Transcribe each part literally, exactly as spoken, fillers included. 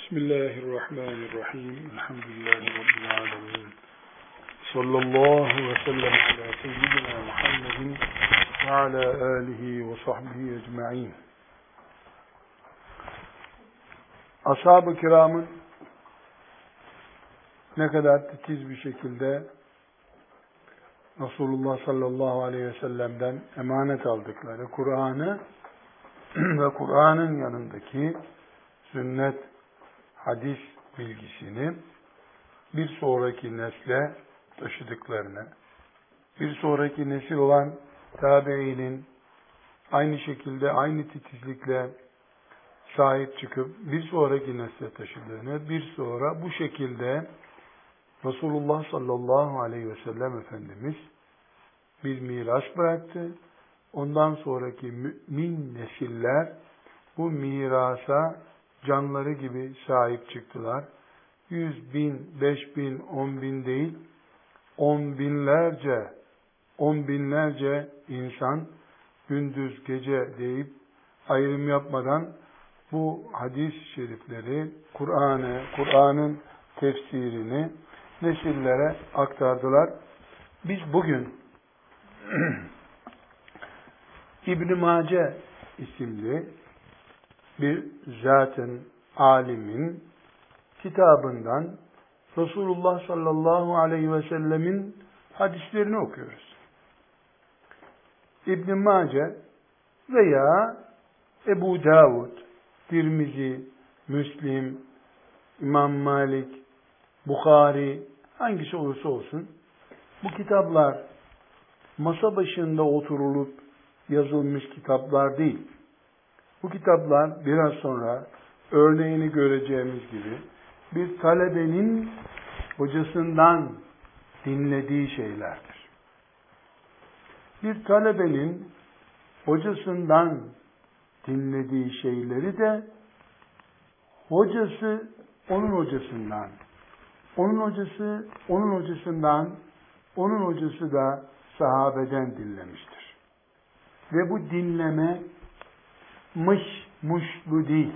Bismillahirrahmanirrahim. Elhamdülillahi Rabbil alemin. Sallallahu ve sellem ala seyyidina Muhammedin ve ala alihi ve sahbihi ecma'in. Ashab-ı kiramın ne kadar titiz bir şekilde Resulullah sallallahu aleyhi ve sellem'den emanet aldıkları Kur'an'ı ve Kur'an'ın yanındaki sünnet, hadis bilgisini bir sonraki nesle taşıdıklarını, bir sonraki nesil olan tabiinin aynı şekilde, aynı titizlikle sahip çıkıp bir sonraki nesle taşıdığını, bir sonra bu şekilde Resulullah sallallahu aleyhi ve sellem Efendimiz bir miras bıraktı. Ondan sonraki mümin nesiller bu mirasa canları gibi sahip çıktılar. Yüz bin, beş bin, on bin değil, on binlerce, on binlerce insan gündüz gece deyip ayrım yapmadan bu hadis-i şerifleri, Kur'an'ı, Kur'an'ın tefsirini nesillere aktardılar. Biz bugün İbn-i Mace isimli bir zatın, alimin kitabından Resulullah sallallahu aleyhi ve sellemin hadislerini okuyoruz. İbn-i Mace veya Ebu Davud, Tirmizi, Müslim, İmam Malik, Bukhari, hangisi olursa olsun, bu kitaplar masa başında oturulup yazılmış kitaplar değil. Bu kitaplar biraz sonra örneğini göreceğimiz gibi bir talebenin hocasından dinlediği şeylerdir. Bir talebenin hocasından dinlediği şeyleri de hocası onun hocasından, onun hocası onun hocasından, onun hocası da sahabeden dinlemiştir. Ve bu dinleme mış muşlu değil.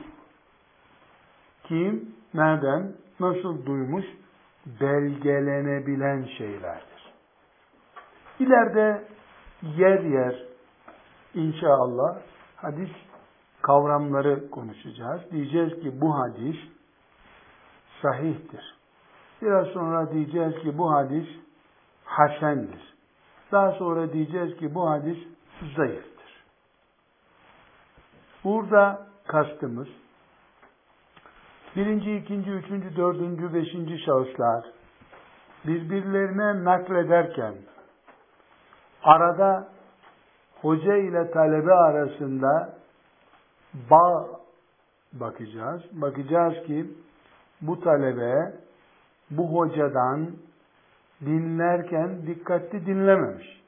Kim, nereden, nasıl duymuş, belgelenebilen şeylerdir. İleride yer yer inşallah hadis kavramları konuşacağız. Diyeceğiz ki bu hadis sahihtir. Biraz sonra diyeceğiz ki bu hadis hasendir. Daha sonra diyeceğiz ki bu hadis zayıftır. Burada kastımız birinci, ikinci, üçüncü, dördüncü, beşinci şahıslar birbirlerine naklederken arada hoca ile talebe arasında bağ bakacağız. Bakacağız ki bu talebe bu hocadan dinlerken dikkatli dinlememiş.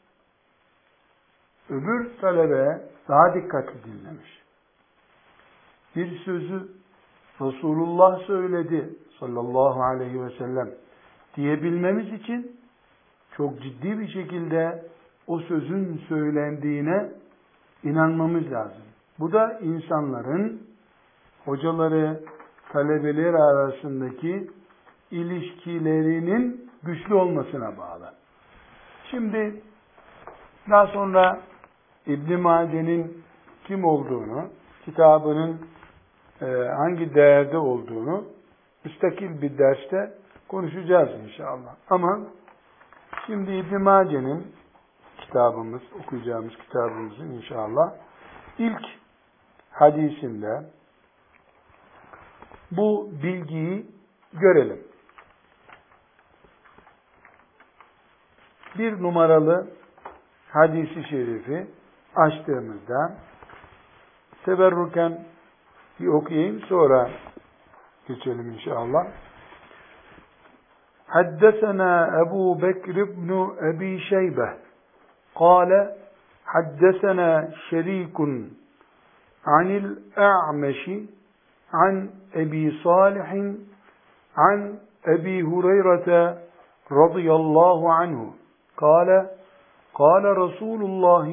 Öbür talebe daha dikkatli dinlemiş. Bir sözü Resulullah söyledi sallallahu aleyhi ve sellem diyebilmemiz için çok ciddi bir şekilde o sözün söylendiğine inanmamız lazım. Bu da insanların hocaları, talebeleri arasındaki ilişkilerinin güçlü olmasına bağlı. Şimdi daha sonra İbn-i Mace'nin kim olduğunu, kitabının e, hangi değerde olduğunu müstakil bir derste konuşacağız inşallah. Ama şimdi İbn-i Mace'nin kitabımız, okuyacağımız kitabımızın inşallah ilk hadisinde bu bilgiyi görelim. Bir numaralı hadisi şerifi açtığımızda teberruken bir okuyayım, sonra geçelim inşallah. Haddesena Ebu Bekir ibn Ebi Şeybe kâle haddesena şerikun anil a'meşi an Ebi Salihin an Ebi Hureyre radıyallahu anhu kâle kâle Resulullah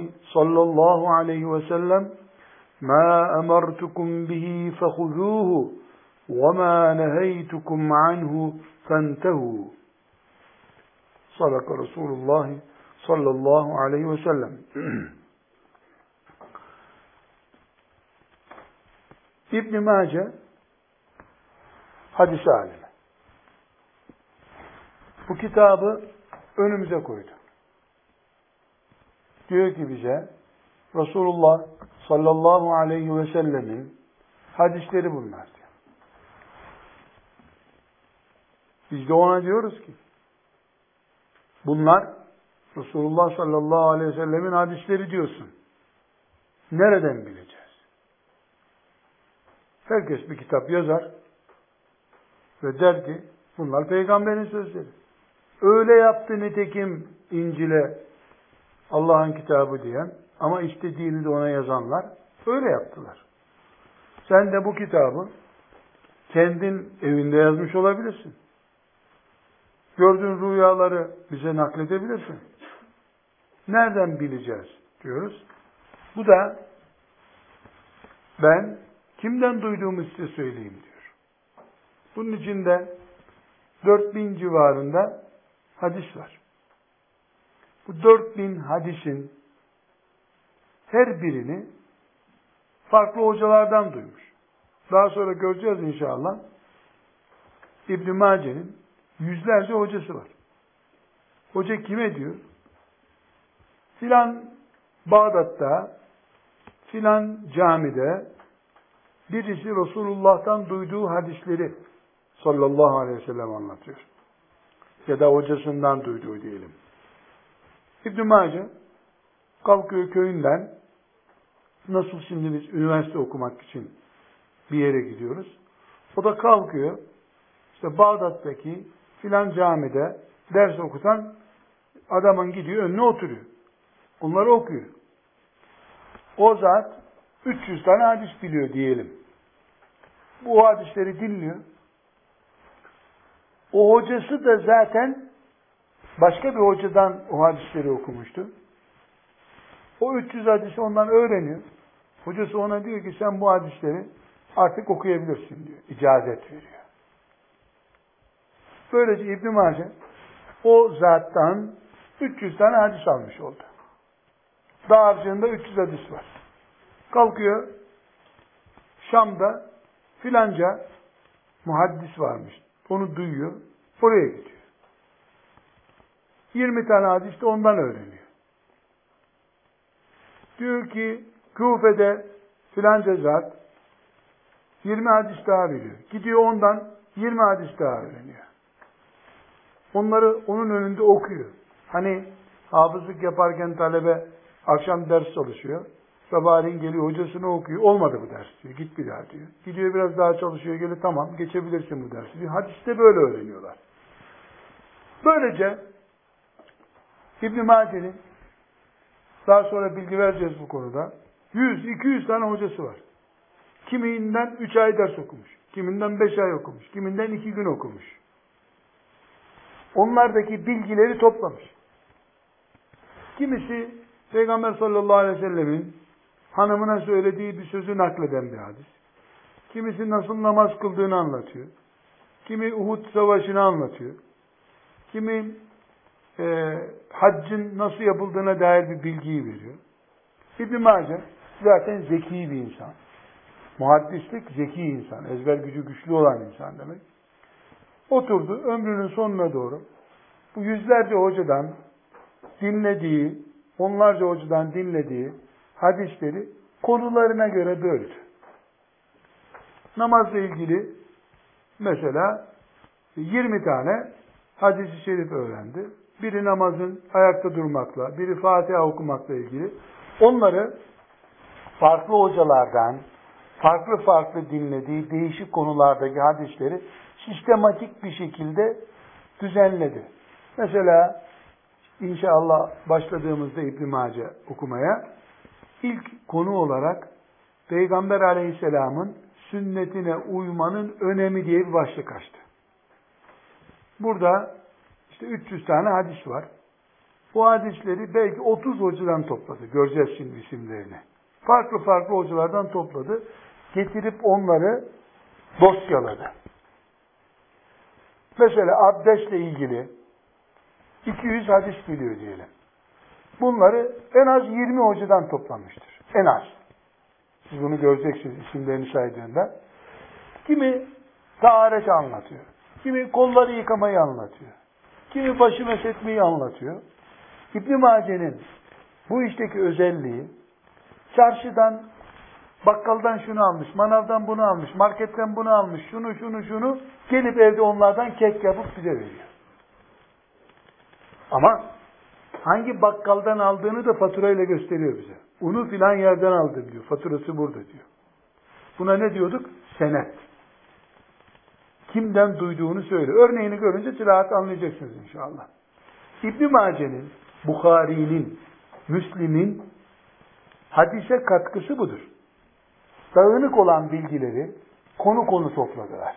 sallallahu aleyhi ve sellem مَا أَمَرْتُكُمْ بِهِ فَخُذُوهُ وَمَا نَهَيْتُكُمْ عَنْهُ فَانْتَهُوا. Sadaka Resulullah sallallahu aleyhi ve sellem. İbn-i Mace hadis alemi. Bu kitabı önümüze koydu. Diyor ki bize Resulullah sallallahu aleyhi ve sellemin hadisleri bunlar diyor. Biz de ona diyoruz ki bunlar Resulullah sallallahu aleyhi ve sellemin hadisleri diyorsun. Nereden bileceğiz? Herkes bir kitap yazar ve der ki bunlar peygamberin sözleri. Öyle yaptı nitekim İncil'e Allah'ın kitabı diyen ama istediğini de ona yazanlar öyle yaptılar. Sen de bu kitabı kendin evinde yazmış olabilirsin. Gördüğün rüyaları bize nakledebilirsin. Nereden bileceğiz diyoruz. Bu da ben kimden duyduğumu size söyleyeyim diyor. Bunun içinde dört bin civarında hadis var. Bu dört bin hadisin her birini farklı hocalardan duymuş. Daha sonra göreceğiz inşallah. İbn-i Mace'nin yüzlerce hocası var. Hoca kime diyor? Filan Bağdat'ta, filan camide birisi Resulullah'tan duyduğu hadisleri sallallahu aleyhi ve sellem anlatıyor. Ya da hocasından duyduğu diyelim. İbn-i Mace kalkıyor köyünden, nasıl şimdi biz üniversite okumak için bir yere gidiyoruz. O da kalkıyor, işte Bağdat'taki filan camide ders okutan adamın gidiyor, önüne oturuyor. Onları okuyor. O zat üç yüz tane hadis biliyor diyelim. Bu hadisleri dinliyor. O hocası da zaten başka bir hocadan o hadisleri okumuştu. O üç yüz hadisi ondan öğreniyor. Hocası ona diyor ki sen bu hadisleri artık okuyabilirsin diyor. İcazet veriyor. Böylece İbn-i Mace o zattan üç yüz tane hadis almış oldu. Dağarcığında üç yüz hadis var. Kalkıyor Şam'da filanca muhaddis varmış. Onu duyuyor. Oraya gidiyor. yirmi tane hadis de ondan öğreniyor. Diyor ki Küfe'de filanca zat yirmi hadis daha biliyor. Gidiyor ondan yirmi hadis daha öğreniyor. Onları onun önünde okuyor. Hani hafızlık yaparken talebe akşam ders çalışıyor. Sabahleyin geliyor hocasını okuyor. Olmadı bu ders diyor. Git bir daha diyor. Gidiyor biraz daha çalışıyor. Geliyor tamam geçebilirsin bu dersi diyor. Hadiste böyle öğreniyorlar. Böylece İbn-i Mace'nin daha sonra bilgi vereceğiz bu konuda. yüz iki yüz tane hocası var. Kiminden üç ay ders okumuş. Kiminden beş ay okumuş. Kiminden iki gün okumuş. Onlardaki bilgileri toplamış. Kimisi Peygamber sallallahu aleyhi ve sellemin hanımına söylediği bir sözü nakleden bir hadis. Kimisi nasıl namaz kıldığını anlatıyor. Kimi Uhud savaşını anlatıyor. Kimi e, haccın nasıl yapıldığına dair bir bilgiyi veriyor. İbn-i Mace zaten zeki bir insan. Muhaddislik zeki insan. Ezber gücü güçlü olan insan demek. Oturdu ömrünün sonuna doğru bu yüzlerce hocadan dinlediği, onlarca hocadan dinlediği hadisleri konularına göre böldü. Namazla ilgili mesela yirmi tane hadis-i şerif öğrendi. Biri namazın ayakta durmakla, biri Fatiha okumakla ilgili. Onları farklı hocalardan, farklı farklı dinlediği değişik konulardaki hadisleri sistematik bir şekilde düzenledi. Mesela İnşallah başladığımızda İbn-i Mace okumaya ilk konu olarak Peygamber aleyhisselamın sünnetine uymanın önemi diye bir başlık açtı. Burada işte üç yüz tane hadis var. Bu hadisleri belki otuz hocadan topladı. Göreceğiz şimdi isimlerini. Farklı farklı hocalardan topladı. Getirip onları dosyaladı. Mesela abdestle ilgili iki yüz hadis biliyor diyelim. Bunları en az yirmi hocadan toplamıştır. En az. Siz bunu göreceksiniz isimlerini saydığında. Kimi taharet anlatıyor. Kimi kolları yıkamayı anlatıyor. Kimi başı meshetmeyi anlatıyor. İbn-i Mace'nin bu işteki özelliği çarşıdan, bakkaldan şunu almış, manavdan bunu almış, marketten bunu almış, şunu şunu şunu gelip evde onlardan kek yapıp bize veriyor. Ama hangi bakkaldan aldığını da faturayla gösteriyor bize. Unu filan yerden aldım diyor. Faturası burada diyor. Buna ne diyorduk? Senet. Kimden duyduğunu söyle. Örneğini görünce rahat anlayacaksınız inşallah. İbn-i Mace'nin, Bukhari'nin, Müslim'in hadise katkısı budur. Dağınık olan bilgileri konu konu topladılar.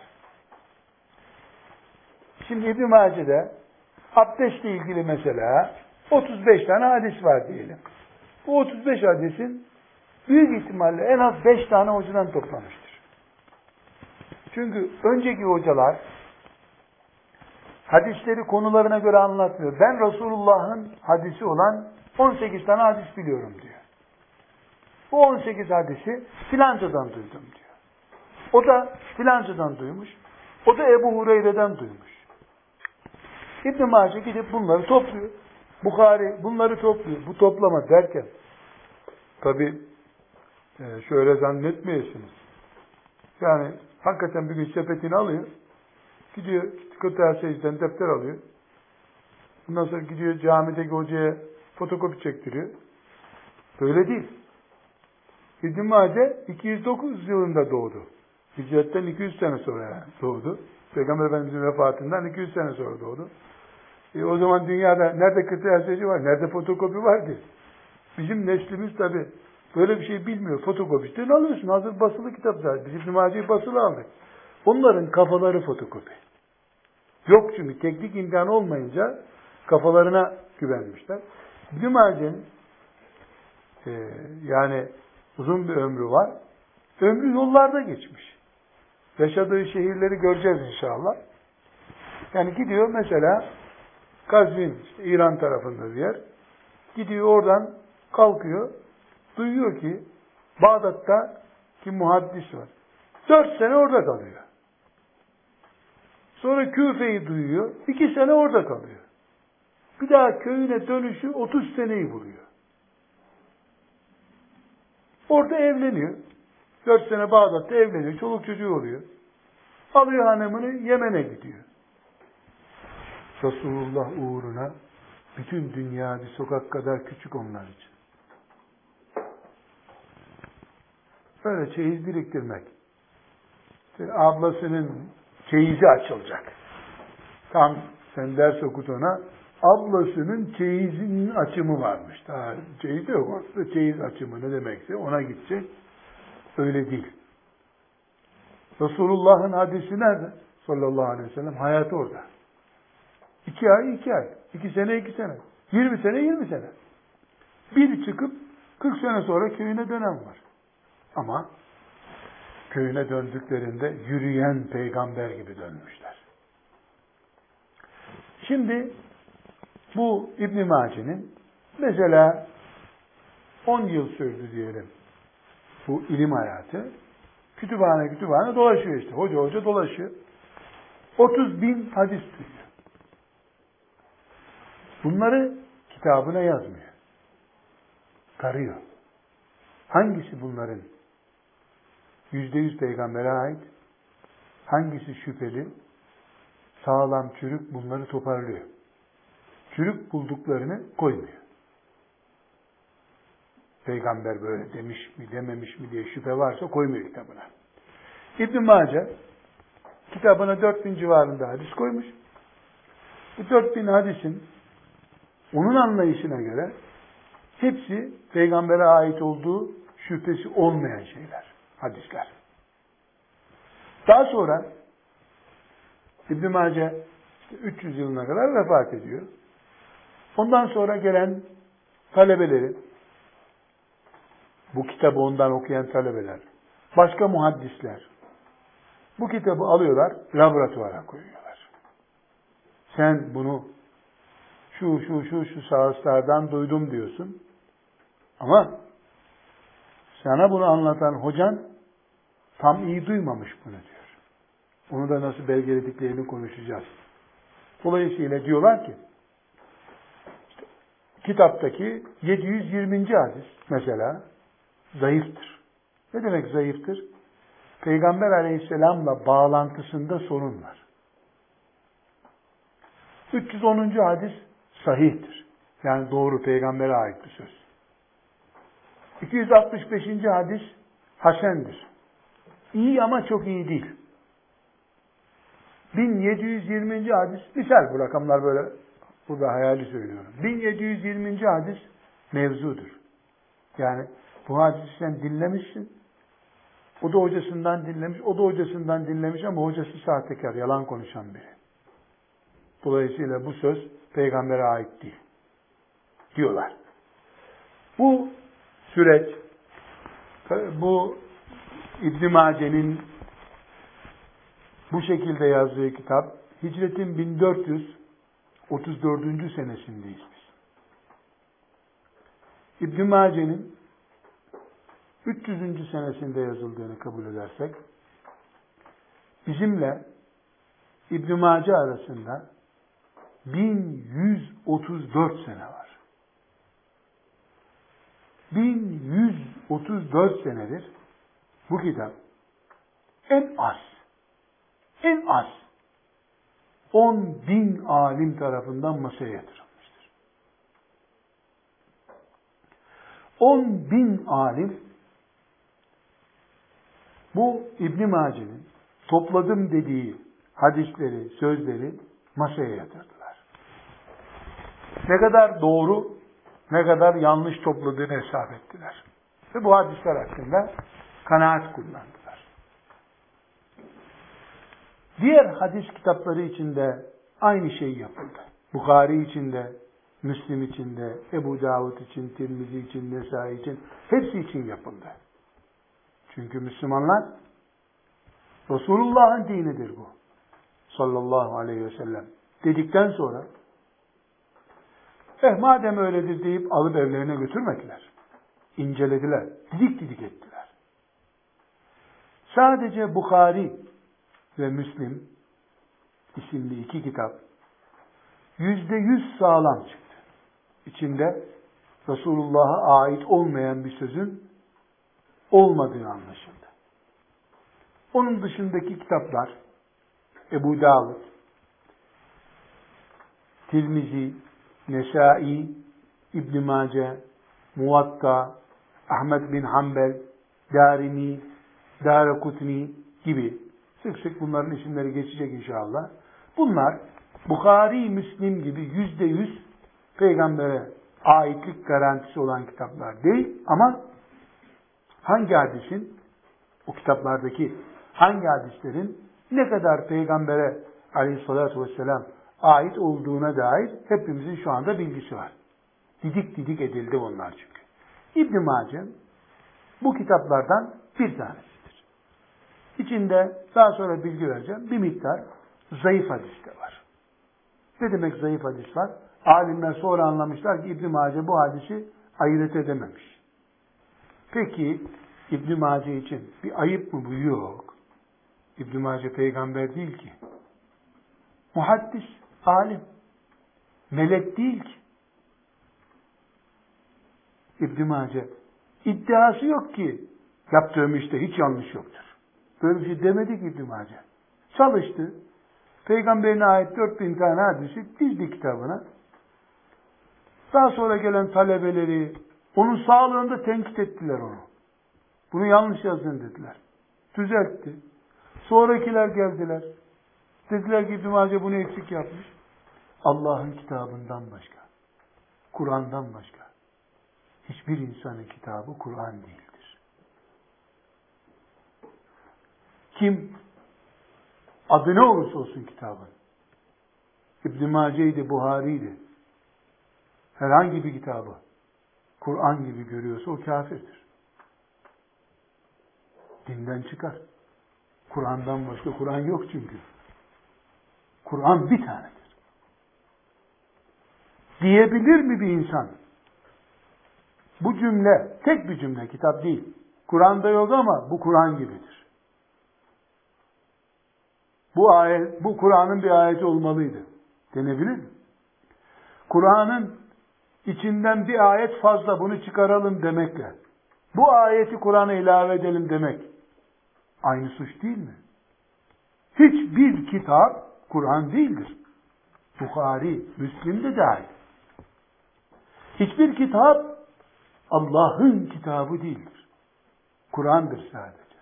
Şimdi İbn-i Mace'de abdestle ilgili mesela otuz beş tane hadis var diyelim. Bu otuz beş hadisin büyük ihtimalle en az beş tane hocadan toplamıştır. Çünkü önceki hocalar hadisleri konularına göre anlatmıyor. Ben Resulullah'ın hadisi olan on sekiz tane hadis biliyorum diyor. Bu on sekiz hadisi filancadan duydum diyor. O da filancadan duymuş. O da Ebu Hureyre'den duymuş. İbn-i Mace gidip bunları topluyor. Bukhari bunları topluyor. Bu toplama derken tabi şöyle zannetmeyesiniz. Yani hakikaten bir gün sepetini alıyor. Gidiyor kırtasiye secden defter alıyor. Bundan sonra gidiyor camideki hocaya fotokopi çektiriyor. Böyle değil. İbn-i Mace iki yüz dokuz yılında doğdu. Hicretten iki yüz sene sonra doğdu. Peygamber Efendimiz'in vefatından iki yüz sene sonra doğdu. E o zaman dünyada nerede kırtasiyeci var, nerede fotokopi var ki? Bizim neslimiz tabi böyle bir şey bilmiyor. Fotokopisten alıyorsun. Hazır basılı kitap zaten. Biz İbn-i Mace'yi basılı aldık. Onların kafaları fotokopi. Yok çünkü teknik imkanı olmayınca kafalarına güvenmişler. İbn-i Mace'nin e, yani uzun bir ömrü var. Ömrü yollarda geçmiş. Yaşadığı şehirleri göreceğiz inşallah. Yani gidiyor mesela Kazvin, işte İran tarafında bir yer. Gidiyor oradan kalkıyor. Duyuyor ki Bağdat'ta ki muhaddis var. Dört sene orada kalıyor. Sonra Küfe'yi duyuyor. İki sene orada kalıyor. Bir daha köyüne dönüşü otuz seneyi buluyor. Orada evleniyor. Dört sene Bağdat'ta evleniyor. Çoluk çocuğu oluyor. Alıyor hanımını Yemen'e gidiyor. Resulullah uğruna bütün dünya bir sokak kadar küçük onlar için. Böyle çeyiz biriktirmek. İşte ablasının çeyizi açılacak. Tam sen ders okut ona. Ablasının çeyizinin açımı varmış. Daha çeyiz de yok. Orada çeyiz açımı ne demekse ona gidecek. Öyle değil. Resulullah'ın hadisi nerede? Sallallahu aleyhi ve sellem. Hayatı orada. İki ay, iki ay. İki sene, iki sene. Yirmi sene, yirmi sene. Bir çıkıp kırk sene sonra köyüne dönen var. Ama köyüne döndüklerinde yürüyen peygamber gibi dönmüşler. Şimdi bu İbn-i Mace'nin mesela on yıl sürdü diyelim bu ilim hayatı. Kütüphane kütüphane dolaşıyor işte. Hoca hoca dolaşıyor. otuz bin hadis duyuyor. Bunları kitabına yazmıyor. Tarıyor. Hangisi bunların yüzde yüz peygambere ait? Hangisi şüpheli? Sağlam çürük bunları toparlıyor. Çürük bulduklarını koymuyor. Peygamber böyle demiş mi dememiş mi diye şüphe varsa koymuyor kitabına. İbn-i Mace kitabına dört bin civarında hadis koymuş. Bu dört bin hadisin onun anlayışına göre hepsi peygambere ait olduğu şüphesi olmayan şeyler, hadisler. Daha sonra İbn-i Mace üç yüz yılına kadar vefat ediyor. Ondan sonra gelen talebeleri, bu kitabı ondan okuyan talebeler, başka muhaddisler, Bu kitabı alıyorlar, laboratuvara koyuyorlar. Sen bunu şu şu şu şu şahıslardan duydum diyorsun. Ama sana bunu anlatan hocan tam iyi duymamış bunu diyor. Onu da nasıl belgelediklerini konuşacağız. Dolayısıyla diyorlar ki işte, kitaptaki yedi yüz yirminci hadis mesela zayıftır. Ne demek zayıftır? Peygamber Aleyhisselam'la bağlantısında sorun var. üç yüz onuncu hadis sahihtir. Yani doğru, peygambere ait bir söz. iki yüz altmış beşinci hadis hasendir. İyi ama çok iyi değil. bin yedi yüz yirminci hadis, misal bu rakamlar böyle, burada hayali söylüyorum. bin yedi yüz yirminci hadis mevzudur. Yani bu hadisi sen dinlemişsin, o da hocasından dinlemiş, o da hocasından dinlemiş ama hocası sahtekar, yalan konuşan biri. Dolayısıyla bu söz peygambere ait değil diyorlar. Bu süreç, bu İbn Mace'nin bu şekilde yazdığı kitap, hicretin bin dört yüz otuz dördüncü senesindeyiz biz. İbn Mace'nin üç yüzüncü senesinde yazıldığını kabul edersek, bizimle İbn Mace arasında bin yüz otuz dört sene var. bin yüz otuz dört senedir bu kitap en az en az on bin alim tarafından masaya yatırılmıştır. on bin alim bu İbn Mace'nin topladım dediği hadisleri, sözleri masaya yatırdılar. Ne kadar doğru, ne kadar yanlış topladığını hesap ettiler. Ve bu hadisler hakkında kanaat kullandılar. Diğer hadis kitapları içinde aynı şey yapıldı. Bukhari içinde, Müslim içinde, Ebu Davud için, Tirmizi için, Nesai için, hepsi için yapıldı. Çünkü Müslümanlar, Resulullah'ın dinidir bu. Sallallahu aleyhi ve sellem. Dedikten sonra, eh madem öyledir deyip alıp evlerine götürmediler. İncelediler, didik didik ettiler. Sadece Bukhari ve Müslim isimli iki kitap yüzde yüz sağlam çıktı. İçinde Resulullah'a ait olmayan bir sözün olmadığı anlaşıldı. Onun dışındaki kitaplar Ebu Davud, Tirmizi, Nesai, İbn Mace, Muvatta, Ahmed bin Hanbel, Darimi, Darakutni gibi sık sık bunların isimleri geçecek inşallah. Bunlar Bukhari, Müslim gibi yüzde yüz peygambere aitlik garantisi olan kitaplar değil ama hangi hadisin, o kitaplardaki hangi hadislerin ne kadar peygambere aleyhissalatü vesselam ait olduğuna dair hepimizin şu anda bilgisi var. Didik didik edildi onlar çünkü. İbn Mace bu kitaplardan bir tanesidir. İçinde daha sonra bilgi vereceğim. Bir miktar zayıf hadis de var. Ne demek zayıf hadis var? Alimler sonra anlamışlar ki İbn Mace bu hadisi ayırt edememiş. Peki İbn Mace için bir ayıp mı bu? Yok. İbn Mace peygamber değil ki. Muhaddis, alim. Melek değil ki. İbn Mace iddiası yok ki yaptığım işte hiç yanlış yoktur. Böyle bir şey demedi ki İbn Mace. Çalıştı. Peygamberine ait dört bin tane hadisi dizdi kitabına. Daha sonra gelen talebeleri onun sağlığında tenkit ettiler onu. Bunu yanlış yazdın dediler. Düzeltti. Sonrakiler geldiler. Dediler ki İbn Mace bunu eksik yapmış. Allah'ın kitabından başka, Kur'an'dan başka hiçbir insanın kitabı Kur'an değildir. Kim adı ne olursa olsun kitabın, İbn Mace'ydi, Buhari'ydi, herhangi bir kitabı Kur'an gibi görüyorsa o kafirdir. Dinden çıkar. Kur'an'dan başka Kur'an yok çünkü. Kur'an bir tanedir. Diyebilir mi bir insan? Bu cümle, tek bir cümle, kitap değil. Kur'an'da yok ama bu Kur'an gibidir. Bu ayet, bu Kur'an'ın bir ayeti olmalıydı. Denebilir mi? Kur'an'ın içinden bir ayet fazla, bunu çıkaralım demekle, bu ayeti Kur'an'a ilave edelim demek, aynı suç değil mi? Hiçbir kitap Kur'an değildir. Bukhari, Müslim de dahil. Hiçbir kitap Allah'ın kitabı değildir. Kur'an'dır sadece.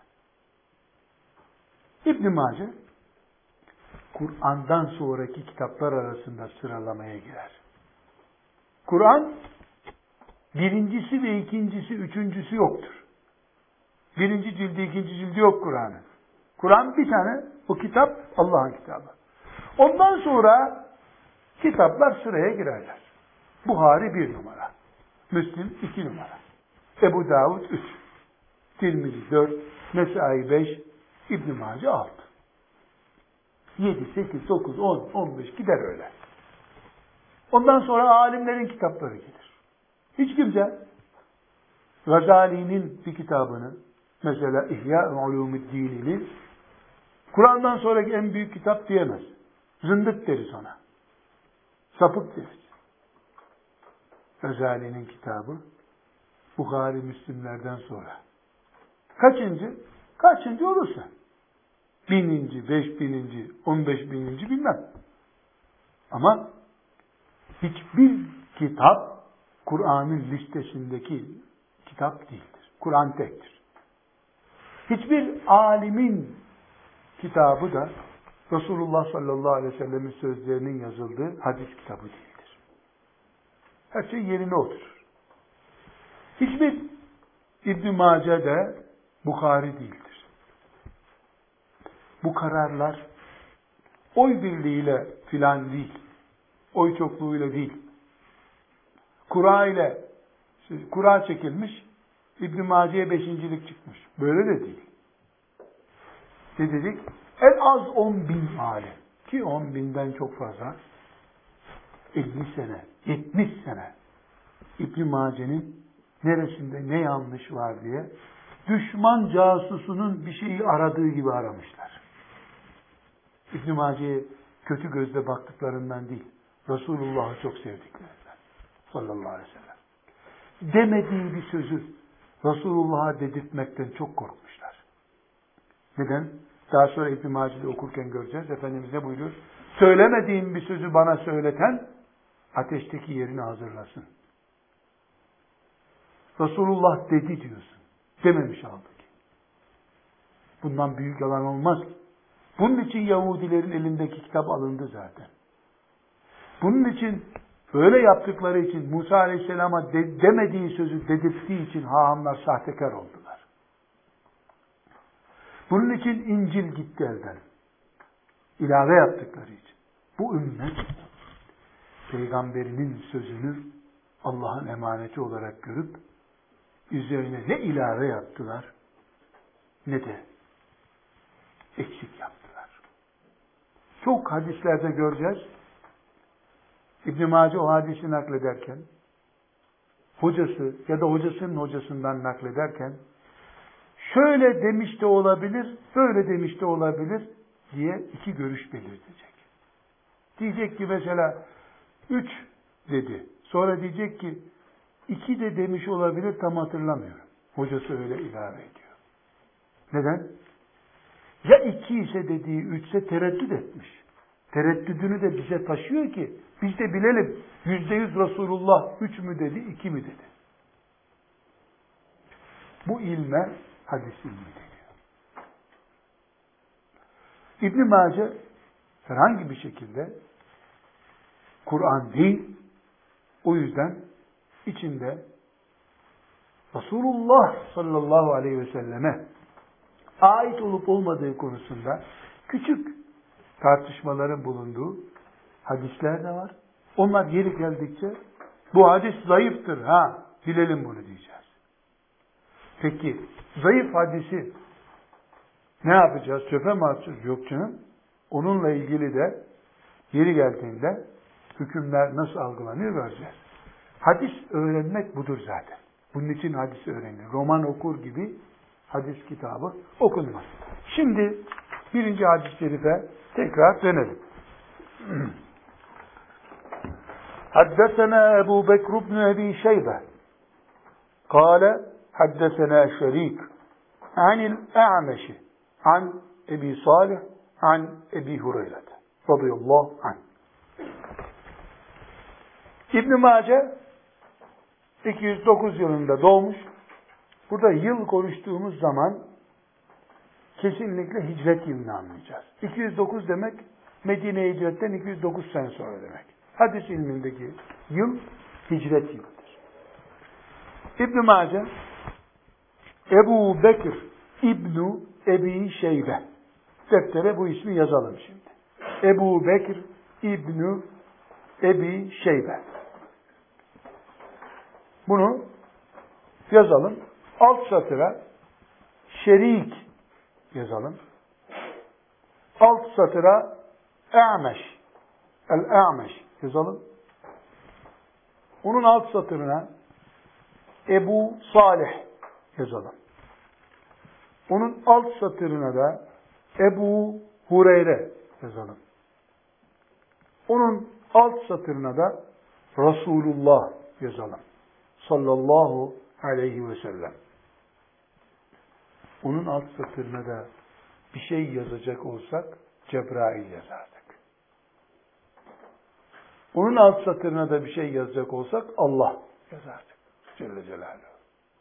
İbn-i Mace, Kur'an'dan sonraki kitaplar arasında sıralamaya girer. Kur'an, birincisi ve ikincisi, üçüncüsü yoktur. Birinci cildi, ikinci cildi yok Kur'an'ın. Kur'an bir tane, o kitap Allah'ın kitabı. Ondan sonra kitaplar sıraya girerler. Buhari bir numara, Müslim iki numara, Ebu Davud üç, Tirmizi dört, Nesai beş, İbn-i Mace altı. yedi, sekiz, dokuz, on, on beş gider öyle. Ondan sonra alimlerin kitapları gelir. Hiç kimse Gazali'nin bir kitabını, mesela İhya-ı Ulûmu'd-Dîn'ini Kur'an'dan sonraki en büyük kitap diyemez. Zındık deriz ona. Sapık deriz. Gazali'nin kitabı Bukhari, Müslimlerden sonra. Kaçıncı? Kaçıncı olursa. Bininci, beş bininci, on beş bininci bilmem. Ama hiçbir kitap Kur'an'ın listesindeki kitap değildir. Kur'an tektir. Hiçbir alimin kitabı da Resulullah sallallahu aleyhi ve sellemin sözlerinin yazıldığı hadis kitabı değildir. Her şey yerine oturur. Hiçbir İbn-i Mace'de Bukhari değildir. Bu kararlar oy birliğiyle filan değil. Oy çokluğuyla değil. Kura ile kura çekilmiş, İbn-i Mace'ye beşincilik çıkmış. Böyle de değil. Ne dedik? En az on bin alim. Ki on binden çok fazla. elli sene, yetmiş sene İbn-i Mace'nin neresinde ne yanlış var diye düşman casusunun bir şeyi aradığı gibi aramışlar. İbn-i Mace'ye kötü gözle baktıklarından değil, Resulullah'ı çok sevdiklerinden sallallahu aleyhi ve sellem. Demediği bir sözü Resulullah'a dedirtmekten çok korkmuşlar. Neden? Daha sonra İbn-i Mace'de okurken göreceğiz. Efendimiz ne buyuruyor? Söylemediğim bir sözü bana söyleten ateşteki yerini hazırlasın. Resulullah dedi diyorsun. Dememiş aldı ki. Bundan büyük yalan olmaz ki. Bunun için Yahudilerin elindeki kitap alındı zaten. Bunun için öyle yaptıkları için Musa Aleyhisselam'a de, demediği sözü dedirttiği için hahamlar sahtekar oldular. Bunun için İncil gitti elden. İlave yaptıkları için. Bu ümmet peygamberinin sözünü Allah'ın emaneti olarak görüp üzerine ne ilave yaptılar ne de eksik yaptılar. Çok hadislerde göreceğiz. İbn-i Mace o hadisi naklederken hocası ya da hocasının hocasından naklederken şöyle demiş de olabilir, böyle demiş de olabilir diye iki görüş belirtecek. Diyecek ki mesela üç dedi. Sonra diyecek ki iki de demiş olabilir, tam hatırlamıyorum. Hocası öyle ilave ediyor. Neden? Ya iki ise dediği üçse tereddüt etmiş. Tereddüdünü de bize taşıyor ki biz de bilelim yüzde yüz Resulullah üç mü dedi, iki mi dedi. Bu ilme hadis ilmi deniyor. İbn-i Mace herhangi bir şekilde Kur'an değil, o yüzden içinde Resulullah sallallahu aleyhi ve selleme ait olup olmadığı konusunda küçük tartışmaların bulunduğu hadisler de var. Onlar yeri geldikçe bu hadis zayıftır ha, bilelim bunu diyeceğiz. Peki zayıf hadisi Ne yapacağız? Çöpe mi atacağız? Yok canım. Onunla ilgili de yeri geldiğinde hükümler nasıl algılanıyor göreceğiz. Hadis öğrenmek budur zaten. Bunun için hadis öğrenilir. Roman okur gibi hadis kitabı okunmaz. Şimdi birinci hadis-i şerife tekrar dönelim. Haddesena Ebu Bekr ibn Ebi Şeybe kâle haddesena Şerik anil A'meşi an Ebi Salih an Ebi Hureyre radıyallahu anh. İbn-i Mace iki yüz dokuz yılında doğmuş. Burada yıl konuştuğumuz zaman kesinlikle hicret yılını anlayacağız. iki yüz dokuz demek Medine hicretten iki yüz dokuz sene sonra demek. Hadis ilmindeki yıl hicret yılıdır. İbn-i Mace Ebu Bekir İbnu Ebi Şeybe. Deftere bu ismi yazalım şimdi. Ebu Bekir İbnu Ebi Şeybe. Bunu yazalım. Alt satıra Şerik yazalım. Alt satıra A'meş. El-A'meş yazalım. Onun alt satırına Ebu Salih yazalım. Onun alt satırına da Ebu Hureyre yazalım. Onun alt satırına da Resulullah yazalım. Sallallahu aleyhi ve sellem. Onun alt satırına da bir şey yazacak olsak Cebrail yazardık. Onun alt satırına da bir şey yazacak olsak Allah yazardık. Celle Celaluhu.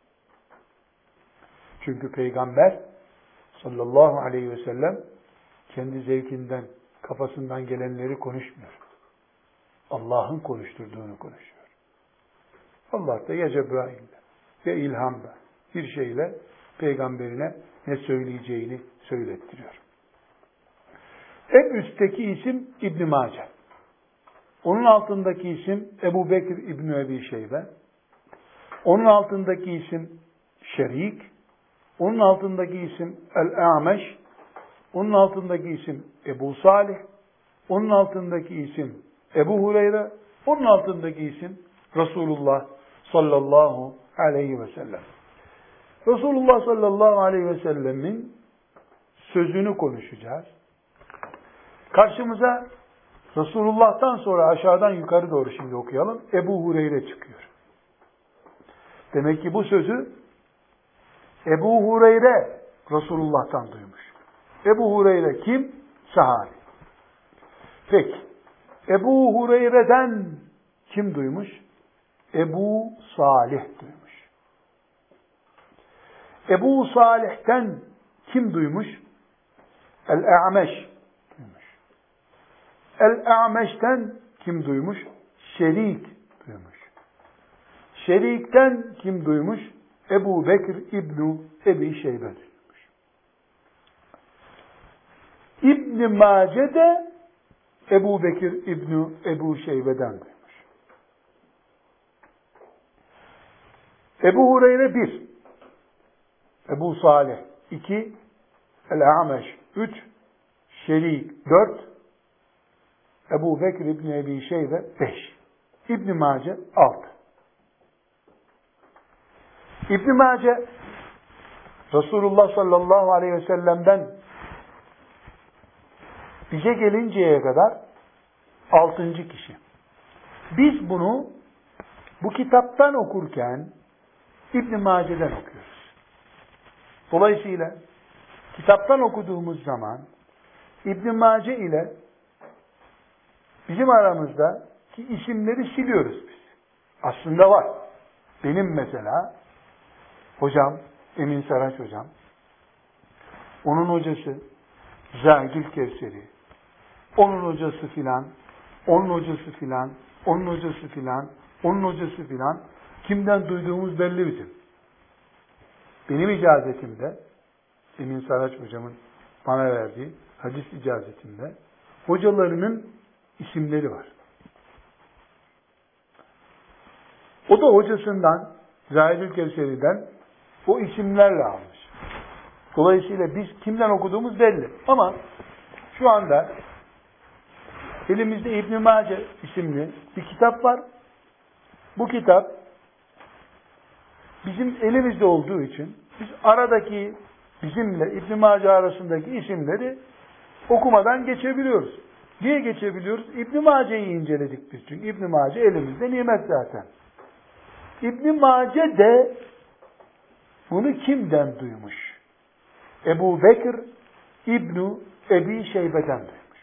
Çünkü Peygamber sallallahu aleyhi ve sellem kendi zevkinden, kafasından gelenleri konuşmuyor. Allah'ın konuşturduğunu konuşuyor. Allah da ya Cebrail'de ya ilhamda bir şeyle peygamberine ne söyleyeceğini söylettiriyor. En üstteki isim İbn Mace. Onun altındaki isim Ebu Bekir İbn Ebi Şeybe. Onun altındaki isim Şerik. Onun altındaki isim El-A'meş. Onun altındaki isim Ebu Salih. Onun altındaki isim Ebu Hureyre. Onun altındaki isim Resulullah sallallahu aleyhi ve sellem. Resulullah sallallahu aleyhi ve sellemin sözünü konuşacağız. Karşımıza Resulullah'tan sonra aşağıdan yukarı doğru şimdi okuyalım. Ebu Hureyre çıkıyor. Demek ki bu sözü Ebu Hureyre Resulullah'tan duymuş. Ebu Hureyre kim? Sahabi. Peki. Ebu Hureyre'den kim duymuş? Ebu Salih duymuş. Ebu Salih'ten kim duymuş? El-A'meş duymuş. El-A'meş'ten kim duymuş? Şerik duymuş. Şerik'ten kim duymuş? Ebu Bekir İbnu Ebi Şeybe duymuş. İbn-i Mace de Ebu Bekir İbnu Ebu Şeybe'den duymuş. Ebu Hureyre bir, Ebu Salih iki, El-A'meş üç, Şerik dört, Ebu Bekir İbni Ebi Şeybe beş, İbn-i Mace altı. İbn-i Mace Resulullah sallallahu aleyhi ve sellem'den bize gelinceye kadar altıncı kişi. Biz bunu bu kitaptan okurken İbn-i Mace'den okuyoruz. Dolayısıyla kitaptan okuduğumuz zaman İbn-i Mace ile bizim aramızdaki isimleri siliyoruz biz. Aslında var. Benim mesela hocam, Emin Saraç hocam, onun hocası Zahidül Kevseri, onun hocası filan, onun hocası filan, onun hocası filan, onun hocası filan, kimden duyduğumuz belli bizim. Benim icazetimde, Emin Saraç hocamın bana verdiği hadis icazetimde, hocalarının isimleri var. O da hocasından, Zahidül Kevseri'den o isimlerle almış. Dolayısıyla biz kimden okuduğumuz belli. Ama şu anda elimizde İbn-i Mace isimli bir kitap var. Bu kitap bizim elimizde olduğu için biz aradaki bizimle İbn-i Mace arasındaki isimleri okumadan geçebiliyoruz. Niye geçebiliyoruz? İbn-i Mace'yi inceledik biz çünkü. İbn-i Mace elimizde nimet zaten. İbn-i Mace de bunu kimden duymuş? Ebu Bekir İbn-i Ebi Şeybe'den duymuş.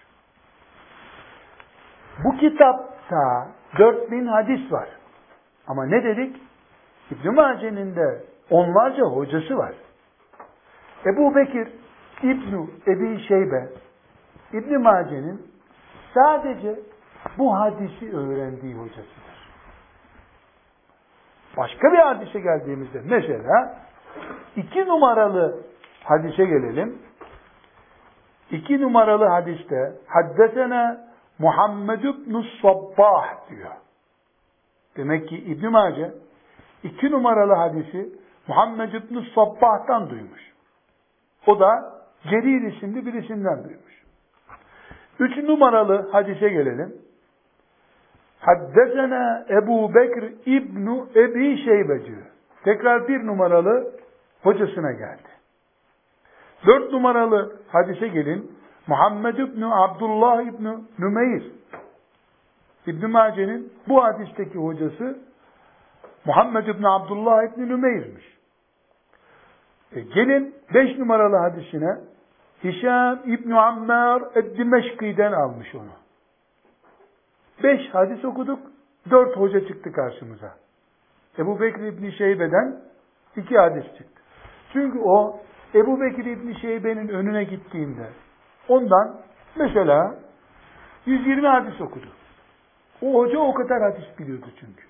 Bu kitapta dört bin hadis var. Ama ne dedik? İbn-i Mace'nin de onlarca hocası var. Ebu Bekir İbn-i Ebi Şeybe İbn-i Mace'nin sadece bu hadisi öğrendiği hocasıdır. Başka bir hadise geldiğimizde mesela iki numaralı hadise gelelim. İki numaralı hadiste haddesena Muhammed ibn Sabbah diyor. Demek ki İbn-i Mace iki numaralı hadisi Muhammed ibn Sabbah'tan duymuş. O da Cerir isimli birisinden duymuş. Üç numaralı hadise gelelim. Haddesena Ebu Bekir İbn-i Ebi Şeybe diyor. Tekrar bir numaralı hocasına geldi. Dört numaralı hadise gelin. Muhammed İbn Abdullah İbn Nümeyr. İbn Mace'nin bu hadisteki hocası Muhammed İbn Abdullah İbn Nümeyr'miş. E gelin beş numaralı hadisine Hişam İbn Ammar Ed-Dimeşki'den almış onu. Beş hadis okuduk, dört hoca çıktı karşımıza. Ebu Bekir İbn Şeybe'den iki hadis çıktı. Çünkü o Ebu Bekir İbn Şeybe'nin önüne gittiğinde ondan mesela yüz yirmi hadis okudu. O hoca o kadar hadis biliyordu çünkü.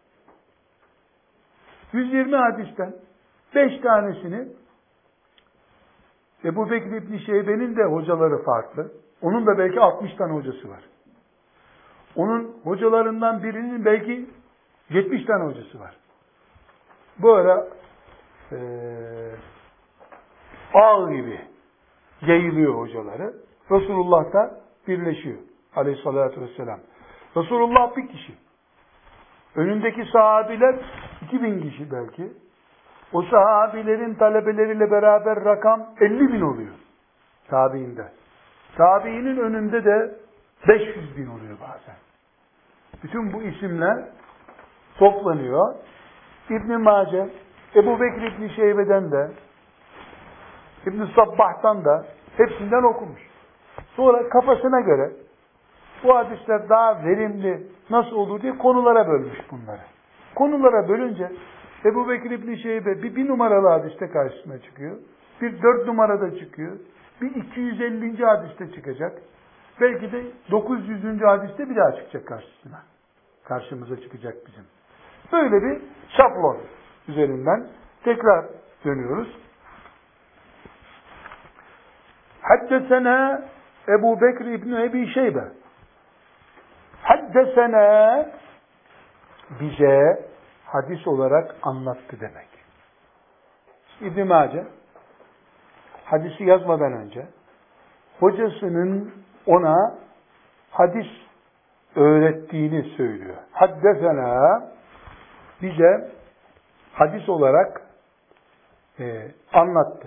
yüz yirmi hadisten beş tanesini Ebu Bekir İbn Şeybe'nin de hocaları farklı. Onun da belki altmış tane hocası var. Onun hocalarından birinin belki yetmiş tane hocası var. Bu ara e, ağ gibi yayılıyor hocaları. Resulullah da birleşiyor. Aleyhissalatü vesselam. Resulullah bir kişi. Önündeki sahabiler iki bin kişi belki. O sahabilerin talebeleriyle beraber rakam elli bin oluyor. Tabiinde. Tabiinin önünde de beş yüz bin oluyor bazen. Bütün bu isimler toplanıyor. İbn-i Mace, Ebu Bekir İbn Şeybe'den de, İbn Sabbah'tan da hepsinden okumuş. Sonra kafasına göre bu hadisler daha verimli nasıl olur diye konulara bölmüş bunları. Konulara bölünce Ebu Bekir İbn Şeybe bir, bir numaralı hadiste karşısına çıkıyor. Bir dört numarada çıkıyor. Bir iki yüz ellinci hadiste çıkacak. Belki de dokuz yüzüncü hadiste bir daha çıkacak karşısına. Karşımıza çıkacak bizim. Böyle bir şablon üzerinden tekrar dönüyoruz. Haddesena Ebu Bekir İbni Ebi Şeybe. Haddesena bize hadis olarak anlattı demek. İbn-i Mace hadisi yazmadan önce hocasının ona hadis öğrettiğini söylüyor. Haddesena bize hadis olarak e, anlattı.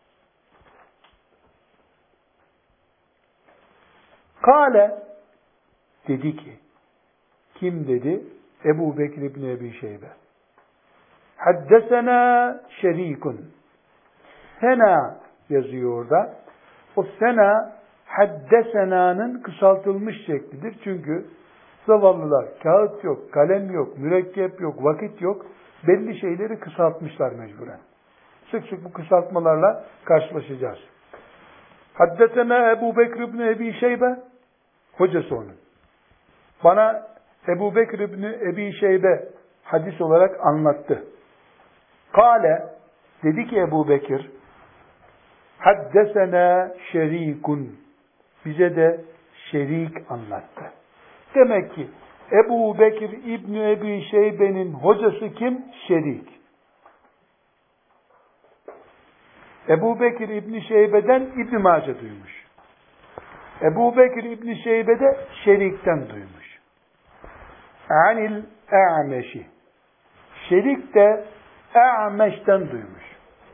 Kale dedi ki, kim dedi? Ebu Bekir İbni Ebi Şeybe. Haddesena şerikun. Sena yazıyor orada. O sena haddesena'nın kısaltılmış şeklidir. Çünkü zavallılar kağıt yok, kalem yok, mürekkep yok, vakit yok. Belli şeyleri kısaltmışlar mecburen. Sık sık bu kısaltmalarla karşılaşacağız. Haddesena Ebu Bekir İbni Ebi Şeybe. Hocası onun. Bana Ebu Bekir İbni Ebi Şeybe hadis olarak anlattı. Kale dedi ki Ebu Bekir haddesena şerikun. Bize de şerik anlattı. Demek ki Ebu Bekir İbni Ebi Şeybe'nin hocası kim? Şerik. Ebu Bekir İbni Şeybe'den İbn Mace duymuş. Ebu Bekir İbni Şeybe de Şerik'ten duymuş. Anil A'meşi. Şerik de A'meş'ten duymuş.